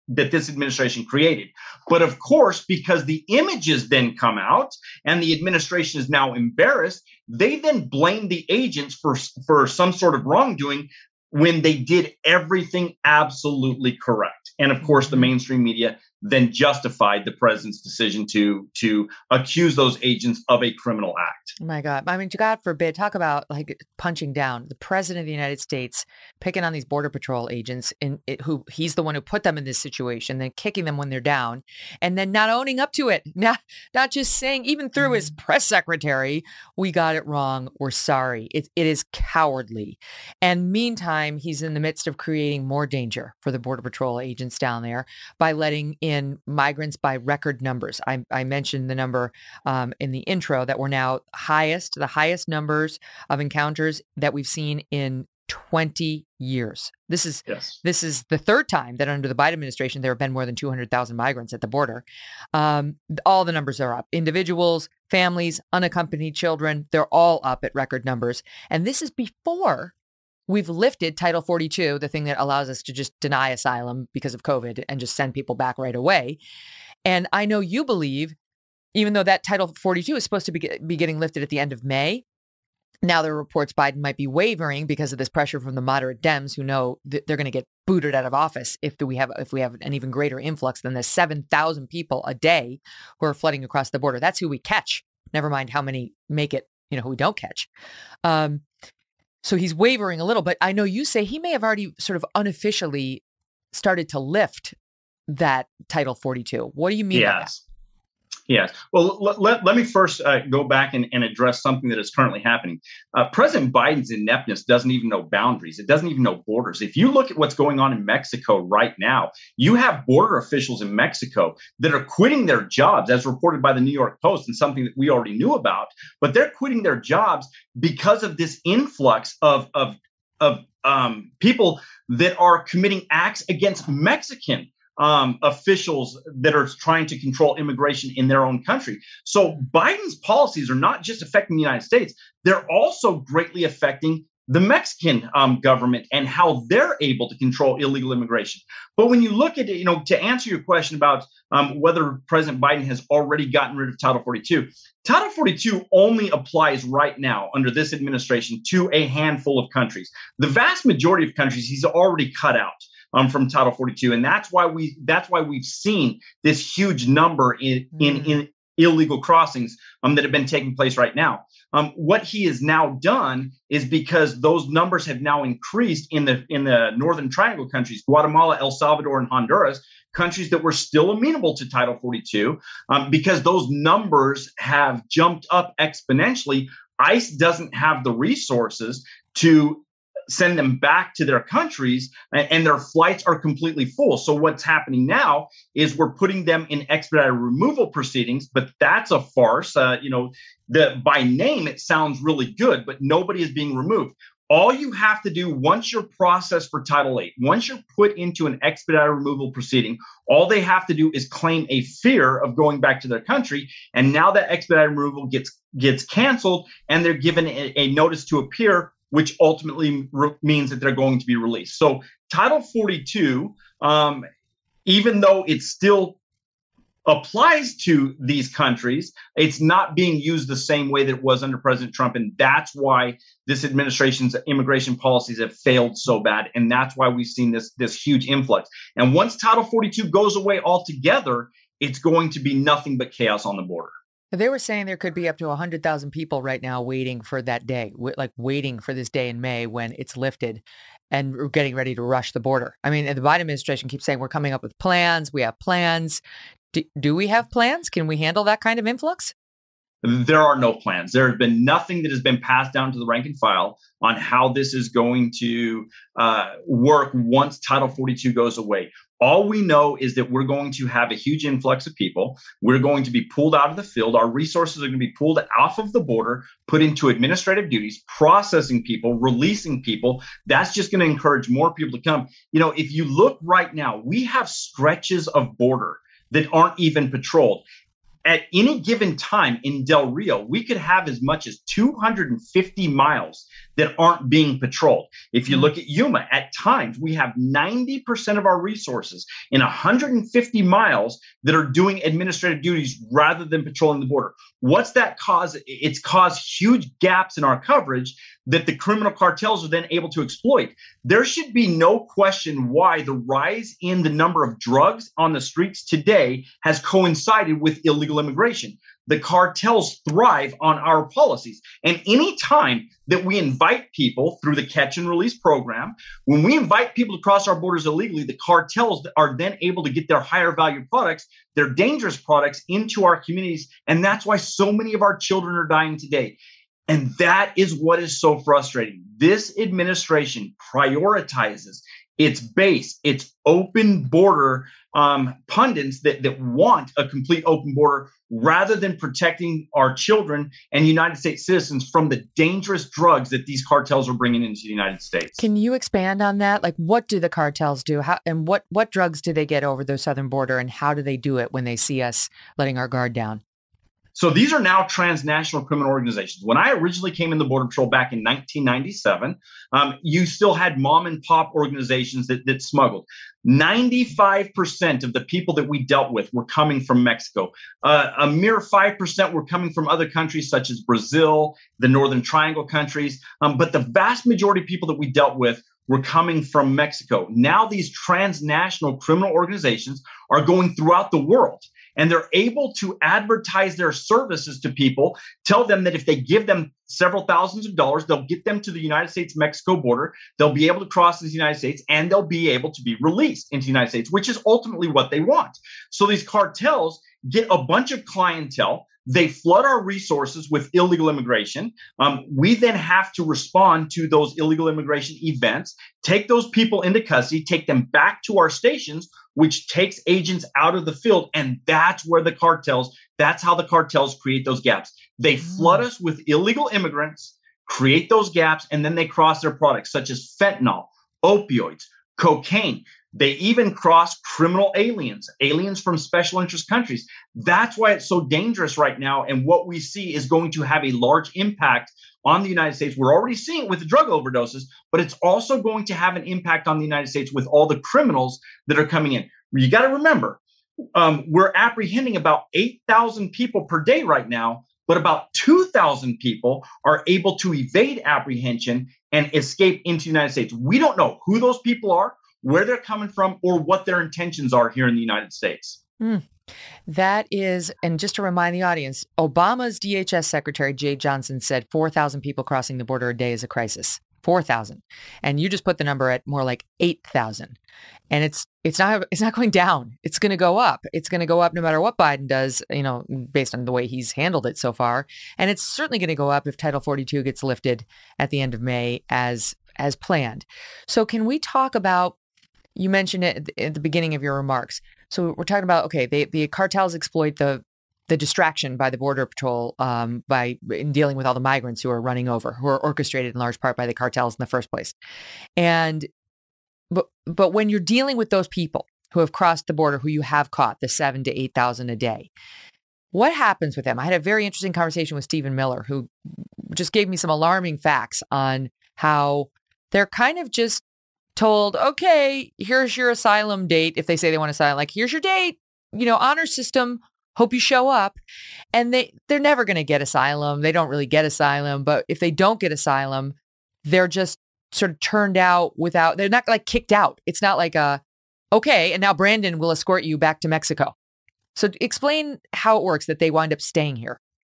that this administration created. But of course, because the images then come out and the administration is now embarrassed, they then blame the agents for, for some sort of wrongdoing when they did everything absolutely correct. And of course, the mainstream media then justified the president's decision to to accuse those agents of a criminal act. Oh my God. I mean, God forbid, talk about like punching down the president of the United States, picking on these Border Patrol agents in it, who he's the one who put them in this situation, then kicking them when they're down, and then not owning up to it. Not, not just saying, even through his press secretary, we got it wrong. We're sorry. It, it is cowardly. And meantime, he's in the midst of creating more danger for the Border Patrol agents down there by letting in in migrants by record numbers. I, I mentioned the number um, in the intro that we're now highest, the highest numbers of encounters that we've seen in twenty years. This is yes. This is the third time that under the Biden administration, there have been more than two hundred thousand migrants at the border. Um, all the numbers are up. Individuals, families, unaccompanied children, they're all up at record numbers. And this is before we've lifted Title forty-two, the thing that allows us to just deny asylum because of COVID and just send people back right away. And I know you believe, even though that Title forty-two is supposed to be, be getting lifted at the end of May, now there are reports Biden might be wavering because of this pressure from the moderate Dems who know that they're going to get booted out of office if we have if we have an even greater influx than the seven thousand people a day who are flooding across the border. That's who we catch. Never mind how many make it, you know, who we don't catch. Um, So he's wavering a little, but I know you say he may have already sort of unofficially started to lift that Title forty-two. What do you mean yes. by that? Yes. Well, let, let, let me first uh, go back and, and address something that is currently happening. Uh, President Biden's ineptness doesn't even know boundaries. It doesn't even know borders. If you look at what's going on in Mexico right now, you have border officials in Mexico that are quitting their jobs, as reported by the New York Post, and something that we already knew about. But they're quitting their jobs because of this influx of of of um, people that are committing acts against Mexican Um, officials that are trying to control immigration in their own country. So Biden's policies are not just affecting the United States, they're also greatly affecting the Mexican um, government and how they're able to control illegal immigration. But when you look at it, you know, to answer your question about um, whether President Biden has already gotten rid of Title forty-two, Title forty-two only applies right now under this administration to a handful of countries. The vast majority of countries he's already cut out Um, from Title forty-two, and that's why we that's why we've seen this huge number in in, mm. in illegal crossings um, that have been taking place right now. Um, what he has now done is because those numbers have now increased in the in the Northern Triangle countries, Guatemala, El Salvador, and Honduras, countries that were still amenable to Title forty-two, um, because those numbers have jumped up exponentially. ICE doesn't have the resources to send them back to their countries, and their flights are completely full. So what's happening now is we're putting them in expedited removal proceedings, but that's a farce. Uh, you know, the, by name, it sounds really good, but nobody is being removed. All you have to do once you're processed for Title eight, once you're put into an expedited removal proceeding, all they have to do is claim a fear of going back to their country. And now that expedited removal gets gets canceled, and they're given a, a notice to appear, which ultimately re- means that they're going to be released. So Title forty-two, um, even though it still applies to these countries, it's not being used the same way that it was under President Trump. And that's why this administration's immigration policies have failed so bad. And that's why we've seen this, this huge influx. And once Title forty-two goes away altogether, it's going to be nothing but chaos on the border. They were saying there could be up to one hundred thousand people right now waiting for that day, w- like waiting for this day in May when it's lifted and we're getting ready to rush the border. I mean, the Biden administration keeps saying we're coming up with plans. We have plans. Do, do we have plans? Can we handle that kind of influx? There are no plans. There has been nothing that has been passed down to the rank and file on how this is going to uh, work once Title forty-two goes away. All we know is that we're going to have a huge influx of people. We're going to be pulled out of the field. Our resources are going to be pulled off of the border, put into administrative duties, processing people, releasing people. That's just going to encourage more people to come. You know, if you look right now, we have stretches of border that aren't even patrolled. At any given time in Del Rio, we could have as much as two hundred fifty miles that aren't being patrolled. If you look at Yuma, at times we have ninety percent of our resources in one hundred fifty miles that are doing administrative duties rather than patrolling the border. What's that cause? It's caused huge gaps in our coverage that the criminal cartels are then able to exploit. There should be no question why the rise in the number of drugs on the streets today has coincided with illegal immigration. The cartels thrive on our policies. And any time that we invite people through the catch and release program, when we invite people to cross our borders illegally, the cartels are then able to get their higher value products, their dangerous products into our communities. And that's why so many of our children are dying today. And that is what is so frustrating. This administration prioritizes its base, its open border um, pundits that, that want a complete open border rather than protecting our children and United States citizens from the dangerous drugs that these cartels are bringing into the United States. Can you expand on that? Like, what do the cartels do? How, and what, what drugs do they get over the southern border, and how do they do it when they see us letting our guard down? So these are now transnational criminal organizations. When I originally came in the Border Patrol back in nineteen ninety-seven, um, you still had mom and pop organizations that, that smuggled. ninety-five percent of the people that we dealt with were coming from Mexico. Uh, a mere five percent were coming from other countries such as Brazil, the Northern Triangle countries. Um, but the vast majority of people that we dealt with were coming from Mexico. Now these transnational criminal organizations are going throughout the world. And they're able to advertise their services to people, tell them that if they give them several thousands of dollars, they'll get them to the United States-Mexico border, they'll be able to cross into the United States, and they'll be able to be released into the United States, which is ultimately what they want. So these cartels get a bunch of clientele. They flood our resources with illegal immigration. Um, we then have to respond to those illegal immigration events, take those people into custody, take them back to our stations, which takes agents out of the field. And that's where the cartels, that's how the cartels create those gaps. They flood us with illegal immigrants, create those gaps, and then they cross their products such as fentanyl, opioids, cocaine. They even cross criminal aliens, aliens from special interest countries. That's why it's so dangerous right now. And what we see is going to have a large impact on the United States. We're already seeing it with the drug overdoses, but it's also going to have an impact on the United States with all the criminals that are coming in. You got to remember, um, we're apprehending about eight thousand people per day right now, but about two thousand people are able to evade apprehension and escape into the United States. We don't know who those people are, where they're coming from, or what their intentions are here in the United States. Mm. That is, and just to remind the audience, Obama's D H S Secretary Jay Johnson said four thousand people crossing the border a day is a crisis. four thousand. And you just put the number at more like eight thousand. And it's it's not it's not going down. It's going to go up. It's going to go up no matter what Biden does, you know, based on the way he's handled it so far. And it's certainly going to go up if Title forty-two gets lifted at the end of May as as planned. So can we talk about, you mentioned it at the beginning of your remarks. So we're talking about, okay, they, the cartels exploit the the distraction by the Border Patrol um, by in dealing with all the migrants who are running over, who are orchestrated in large part by the cartels in the first place. And but but when you're dealing with those people who have crossed the border, who you have caught, the seven to eight thousand a day, what happens with them? I had a very interesting conversation with Stephen Miller, who just gave me some alarming facts on how they're kind of just told, okay, here's your asylum date. If they say they want asylum, like, here's your date, you know, honor system, hope you show up. And they, they're never going to get asylum. They don't really get asylum. But if they don't get asylum, they're just sort of turned out without, they're not like kicked out. It's not like a, okay, and now Brandon will escort you back to Mexico. So explain how it works that they wind up staying here.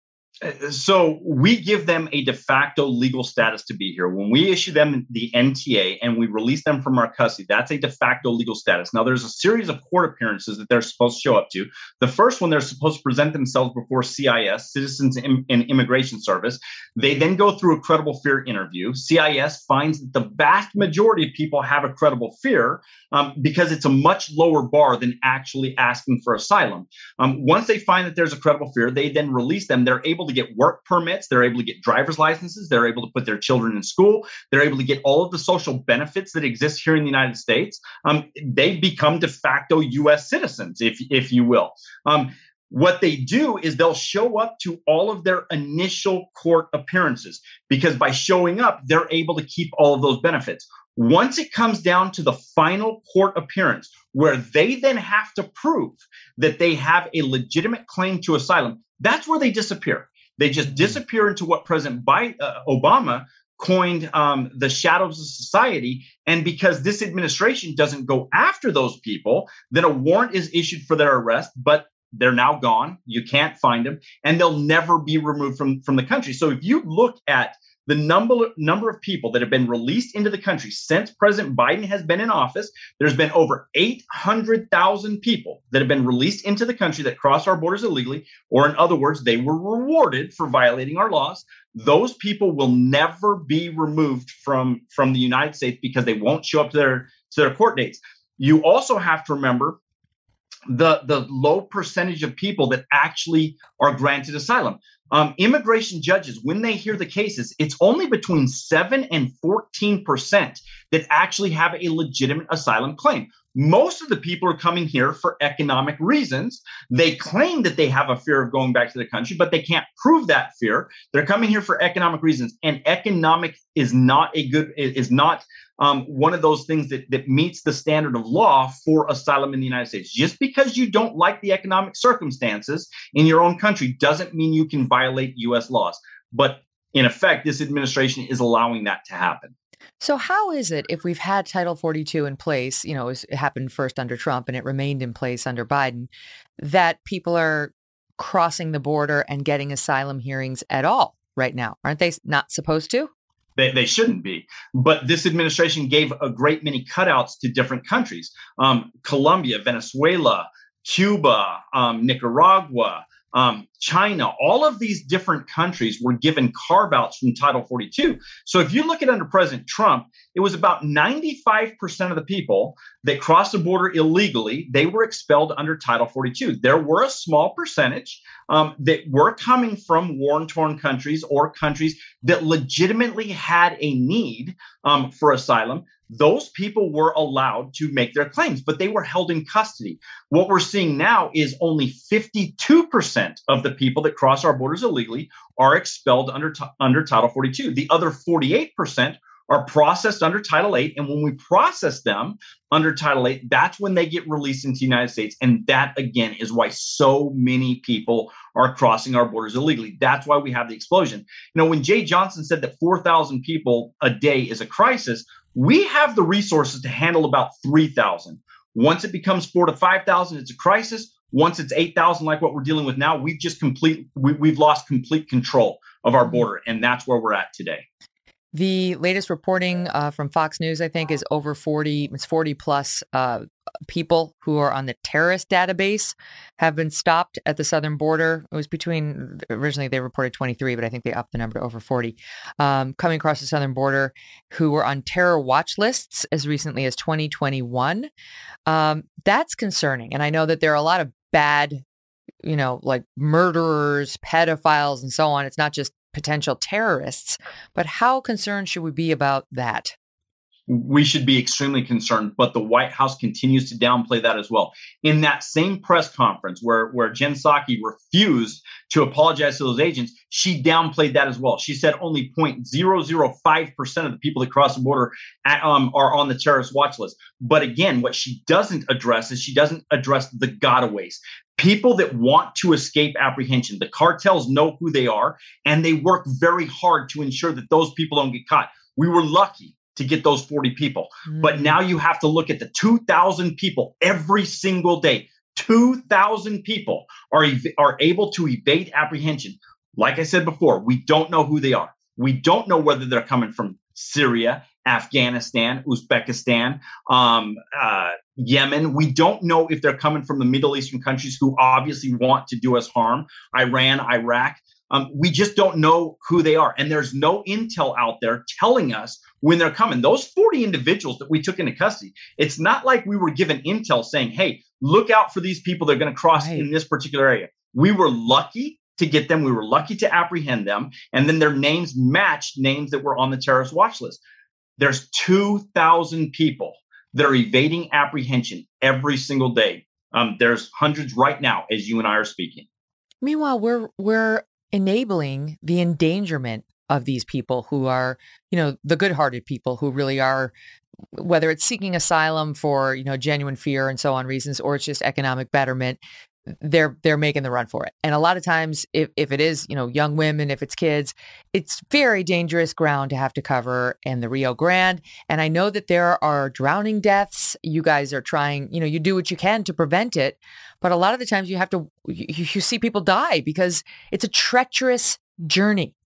So we give them a de facto legal status to be here. When we issue them the N T A and we release them from our custody, that's a de facto legal status. Now, there's a series of court appearances that they're supposed to show up to. The first one, they're supposed to present themselves before C I S, Citizens and Immigration Service. They then go through a credible fear interview. C I S finds that the vast majority of people have a credible fear um, because it's a much lower bar than actually asking for asylum. Um, once they find that there's a credible fear, they then release them. They're able to get work permits. They're able to get driver's licenses. They're able to put their children in school. They're able to get all of the social benefits that exist here in the United States. Um, they become de facto U S citizens, if, if you will. Um, What they do is they'll show up to all of their initial court appearances, because by showing up, they're able to keep all of those benefits. Once it comes down to the final court appearance, where they then have to prove that they have a legitimate claim to asylum, that's where they disappear. They just disappear into what President Biden, uh, Obama coined um, the shadows of society. And because this administration doesn't go after those people, then a warrant is issued for their arrest, but they're now gone. You can't find them, and they'll never be removed from, from the country. So if you look at the number, number of people that have been released into the country since President Biden has been in office, there's been over eight hundred thousand people that have been released into the country that crossed our borders illegally, or in other words, they were rewarded for violating our laws. Those people will never be removed from, from the United States because they won't show up to their, to their court dates. You also have to remember the, the low percentage of people that actually are granted asylum. Um, immigration judges, when they hear the cases, it's only between seven and fourteen percent that actually have a legitimate asylum claim. Most of the people are coming here for economic reasons. They claim that they have a fear of going back to their country, but they can't prove that fear. They're coming here for economic reasons, and economic is not a good, is not um, one of those things that, that meets the standard of law for asylum in the United States. Just because you don't like the economic circumstances in your own country doesn't mean you can violate U S laws. But in effect, this administration is allowing that to happen. So how is it, if we've had Title forty-two in place, you know, it happened first under Trump and it remained in place under Biden, that people are crossing the border and getting asylum hearings at all right now? Aren't they not supposed to? They, they shouldn't be. But this administration gave a great many cutouts to different countries. Um, Colombia, Venezuela, Cuba, um, Nicaragua, Um, China, all of these different countries were given carve-outs from Title forty-two. So if you look at under President Trump, it was about ninety-five percent of the people that crossed the border illegally, they were expelled under Title forty-two. There were a small percentage um, that were coming from war-torn countries or countries that legitimately had a need um, for asylum. Those people were allowed to make their claims, but they were held in custody. What we're seeing now is only fifty-two percent of the people that cross our borders illegally are expelled under, under Title forty-two. The other forty-eight percent are processed under Title eight. And when we process them under Title eight, that's when they get released into the United States. And that, again, is why so many people are crossing our borders illegally. That's why we have the explosion. You know, when Jay Johnson said that four thousand people a day is a crisis, we have the resources to handle about three thousand. Once it becomes four to five thousand, it's a crisis. Once it's eight thousand, like what we're dealing with now, we've just complete, we, we've lost complete control of our border. And that's where we're at today. The latest reporting uh, from Fox News, I think, is over forty, it's forty plus uh, people who are on the terrorist database have been stopped at the southern border. It was between, originally they reported twenty-three, but I think they upped the number to over forty, um, coming across the southern border who were on terror watch lists as recently as twenty twenty-one. Um, that's concerning. And I know that there are a lot of bad, you know, like murderers, pedophiles, and so on. It's not just potential terrorists, but how concerned should we be about that? We should be extremely concerned, but the White House continues to downplay that as well. In that same press conference where, where Jen Psaki refused to apologize to those agents, she downplayed that as well. She said only zero point zero zero five percent of the people that cross the border at, um, are on the terrorist watch list. But again, what she doesn't address is she doesn't address the gotaways. People that want to escape apprehension. The cartels know who they are, and they work very hard to ensure that those people don't get caught. We were lucky to get those forty people. Mm. But now you have to look at the two thousand people every single day. two thousand people are, ev- are able to evade apprehension. Like I said before, we don't know who they are. We don't know whether they're coming from Syria, Afghanistan, Uzbekistan, um, uh, Yemen. We don't know if they're coming from the Middle Eastern countries who obviously want to do us harm, Iran, Iraq. Um, we just don't know who they are. And there's no intel out there telling us when they're coming. Those forty individuals that we took into custody, it's not like we were given intel saying, hey, look out for these people that are going to cross right in this particular area. We were lucky to get them. We were lucky to apprehend them. And then their names matched names that were on the terrorist watch list. There's two thousand people that are evading apprehension every single day Um, there's hundreds right now as you and I are speaking. Meanwhile, we're we're enabling the endangerment of these people who are, you know, the good-hearted people who really are, whether it's seeking asylum for, you know, genuine fear and so on reasons, or it's just economic betterment, they're they're making the run for it. And a lot of times, if, if it is, you know, young women, if it's kids, it's very dangerous ground to have to cover in the Rio Grande. And I know that there are drowning deaths. You guys are trying, you know, you do what you can to prevent it. But a lot of the times you have to, you, you see people die because it's a treacherous journey.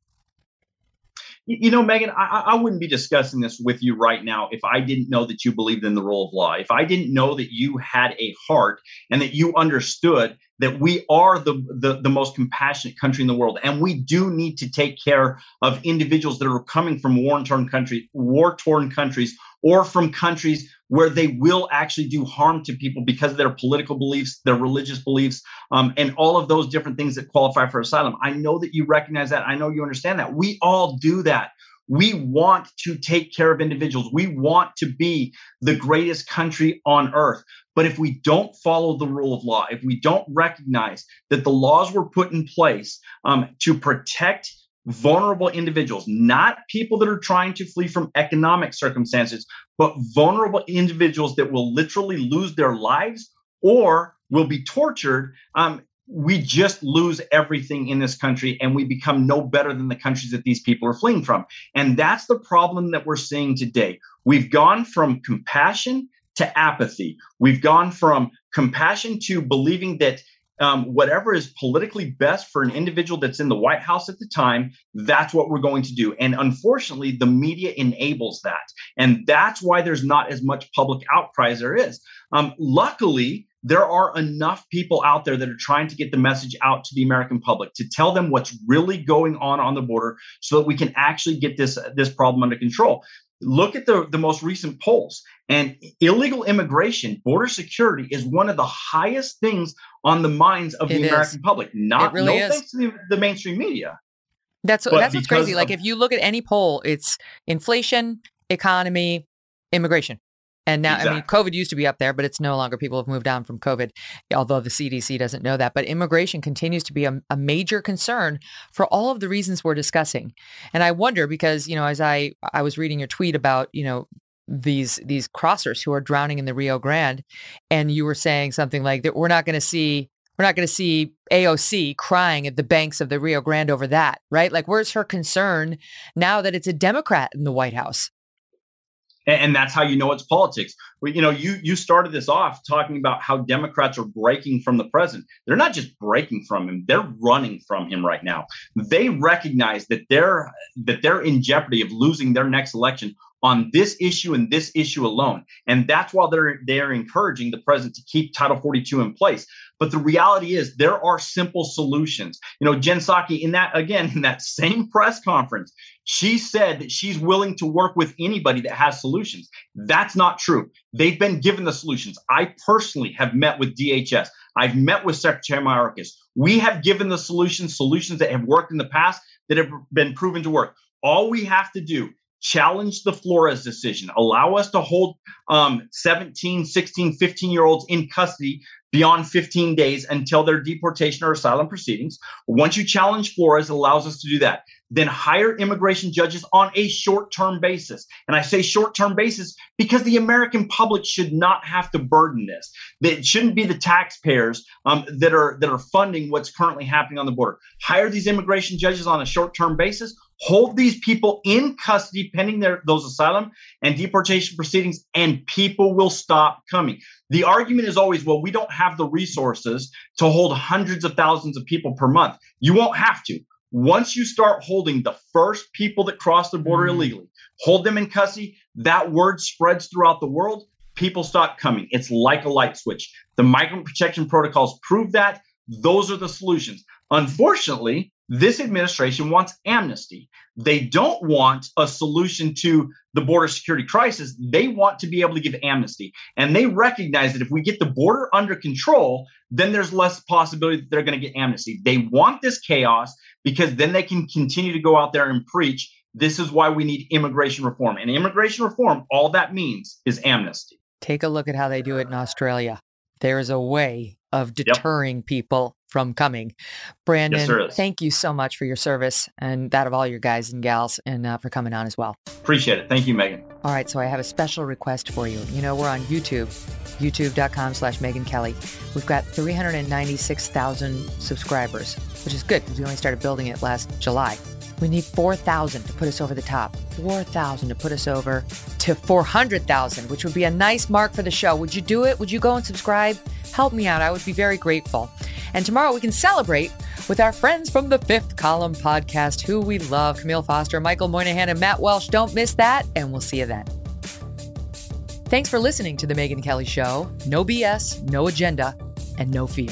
You know, Megan, I, I wouldn't be discussing this with you right now if I didn't know that you believed in the rule of law, if I didn't know that you had a heart and that you understood that we are the, the, the most compassionate country in the world. And we do need to take care of individuals that are coming from war-torn countries, war-torn countries, or from countries where they will actually do harm to people because of their political beliefs, their religious beliefs, um, and all of those different things that qualify for asylum. I know that you recognize that. I know you understand that. We all do that. We want to take care of individuals. We want to be the greatest country on earth. But if we don't follow the rule of law, if we don't recognize that the laws were put in place um, to protect vulnerable individuals, not people that are trying to flee from economic circumstances, but vulnerable individuals that will literally lose their lives or will be tortured, um, we just lose everything in this country and we become no better than the countries that these people are fleeing from. And that's the problem that we're seeing today. We've gone from compassion to apathy. We've gone from compassion to believing that Um, whatever is politically best for an individual that's in the White House at the time, that's what we're going to do. And unfortunately, the media enables that. And that's why there's not as much public outcry as there is. Um, luckily, there are enough people out there that are trying to get the message out to the American public to tell them what's really going on on the border so that we can actually get this, this problem under control. Look at the, the most recent polls, and illegal immigration, border security is one of the highest things on the minds of It the is. American public. Not It really no is. thanks to the, the mainstream media. That's But that's what's crazy. because Like of- if you look at any poll, it's inflation, economy, immigration. And now, I mean, Exactly. COVID used to be up there, but it's no longer. People have moved on from COVID, although the C D C doesn't know that. But immigration continues to be a, a major concern for all of the reasons we're discussing. And I wonder because, you know, as I I was reading your tweet about, you know, these these crossers who are drowning in the Rio Grande, and you were saying something like that we're not going to see we're not going to see A O C crying at the banks of the Rio Grande over that, right? Like, where's her concern now that it's a Democrat in the White House? And, and that's how you know it's politics. Well, you know, you you started this off talking about how Democrats are breaking from the president. They're not just breaking from him; they're running from him right now. They recognize that they're that they're in jeopardy of losing their next election on this issue and this issue alone. And that's why they're they're encouraging the president to keep Title forty-two in place. But the reality is there are simple solutions. You know, Jen Psaki, in that, again, in that same press conference, she said that she's willing to work with anybody that has solutions. That's not true. They've been given the solutions. I personally have met with D H S. I've met with Secretary Mayorkas. We have given the solutions, solutions that have worked in the past that have been proven to work. All we have to do, challenge the Flores decision, allow us to hold um, seventeen, sixteen, fifteen year olds in custody beyond fifteen days until their deportation or asylum proceedings. Once you challenge Flores, it allows us to do that. Then hire immigration judges on a short-term basis. And I say short-term basis because the American public should not have to burden this. It shouldn't be the taxpayers um, that are that are funding what's currently happening on the border. Hire these immigration judges on a short-term basis. Hold these people in custody pending their those asylum and deportation proceedings, and people will stop coming. The argument is always, well, we don't have the resources to hold hundreds of thousands of people per month. You won't have to. Once you start holding the first people that cross the border mm. illegally, hold them in custody, that word spreads throughout the world, people stop coming. It's like a light switch. The migrant protection protocols prove that. Those are the solutions. Unfortunately, this administration wants amnesty. They don't want a solution to the border security crisis. They want to be able to give amnesty. And they recognize that if we get the border under control, then there's less possibility that they're going to get amnesty. They want this chaos because then they can continue to go out there and preach, this is why we need immigration reform. And immigration reform, all that means is amnesty. Take a look at how they do it in Australia. there's a way of deterring yep. people from coming. Brandon, yes, thank you so much for your service and that of all your guys and gals, and uh, for coming on as well. Appreciate it. Thank you, Megyn. All right, so I have a special request for you. You know, we're on YouTube, youtube.com slash Megyn Kelly. We've got three hundred ninety-six thousand subscribers, which is good because we only started building it last July. We need four thousand to put us over the top. four thousand to put us over to four hundred thousand, which would be a nice mark for the show. Would you do it? Would you go and subscribe? Help me out. I would be very grateful. And tomorrow we can celebrate with our friends from the Fifth Column podcast, who we love, Camille Foster, Michael Moynihan, and Matt Welsh. Don't miss that, and we'll see you then. Thanks for listening to The Megyn Kelly Show. No B S, no agenda, and no fear.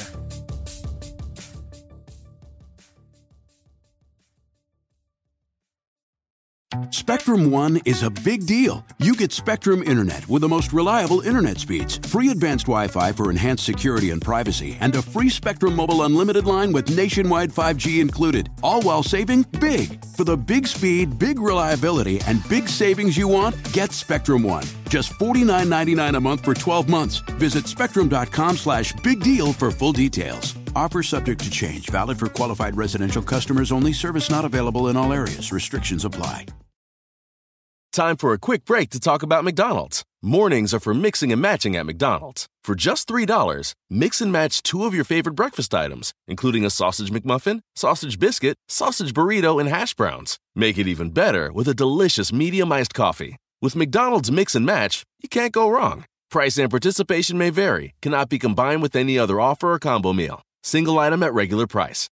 Spectrum One is a big deal. You get Spectrum Internet with the most reliable internet speeds, free advanced Wi-Fi for enhanced security and privacy, and a free Spectrum Mobile Unlimited line with nationwide five G included, all while saving big. For the big speed, big reliability, and big savings you want, get Spectrum One. Just forty-nine ninety-nine a month for twelve months. Visit spectrum.com slash big deal for full details. Offer subject to change. Valid for qualified residential customers only. Service not available in all areas. Restrictions apply. Time for a quick break to talk about McDonald's. Mornings are for mixing and matching at McDonald's. For just three dollars, mix and match two of your favorite breakfast items, including a sausage McMuffin, sausage biscuit, sausage burrito, and hash browns. Make it even better with a delicious medium iced coffee. With McDonald's Mix and Match, you can't go wrong. Price and participation may vary. Cannot be combined with any other offer or combo meal. Single item at regular price.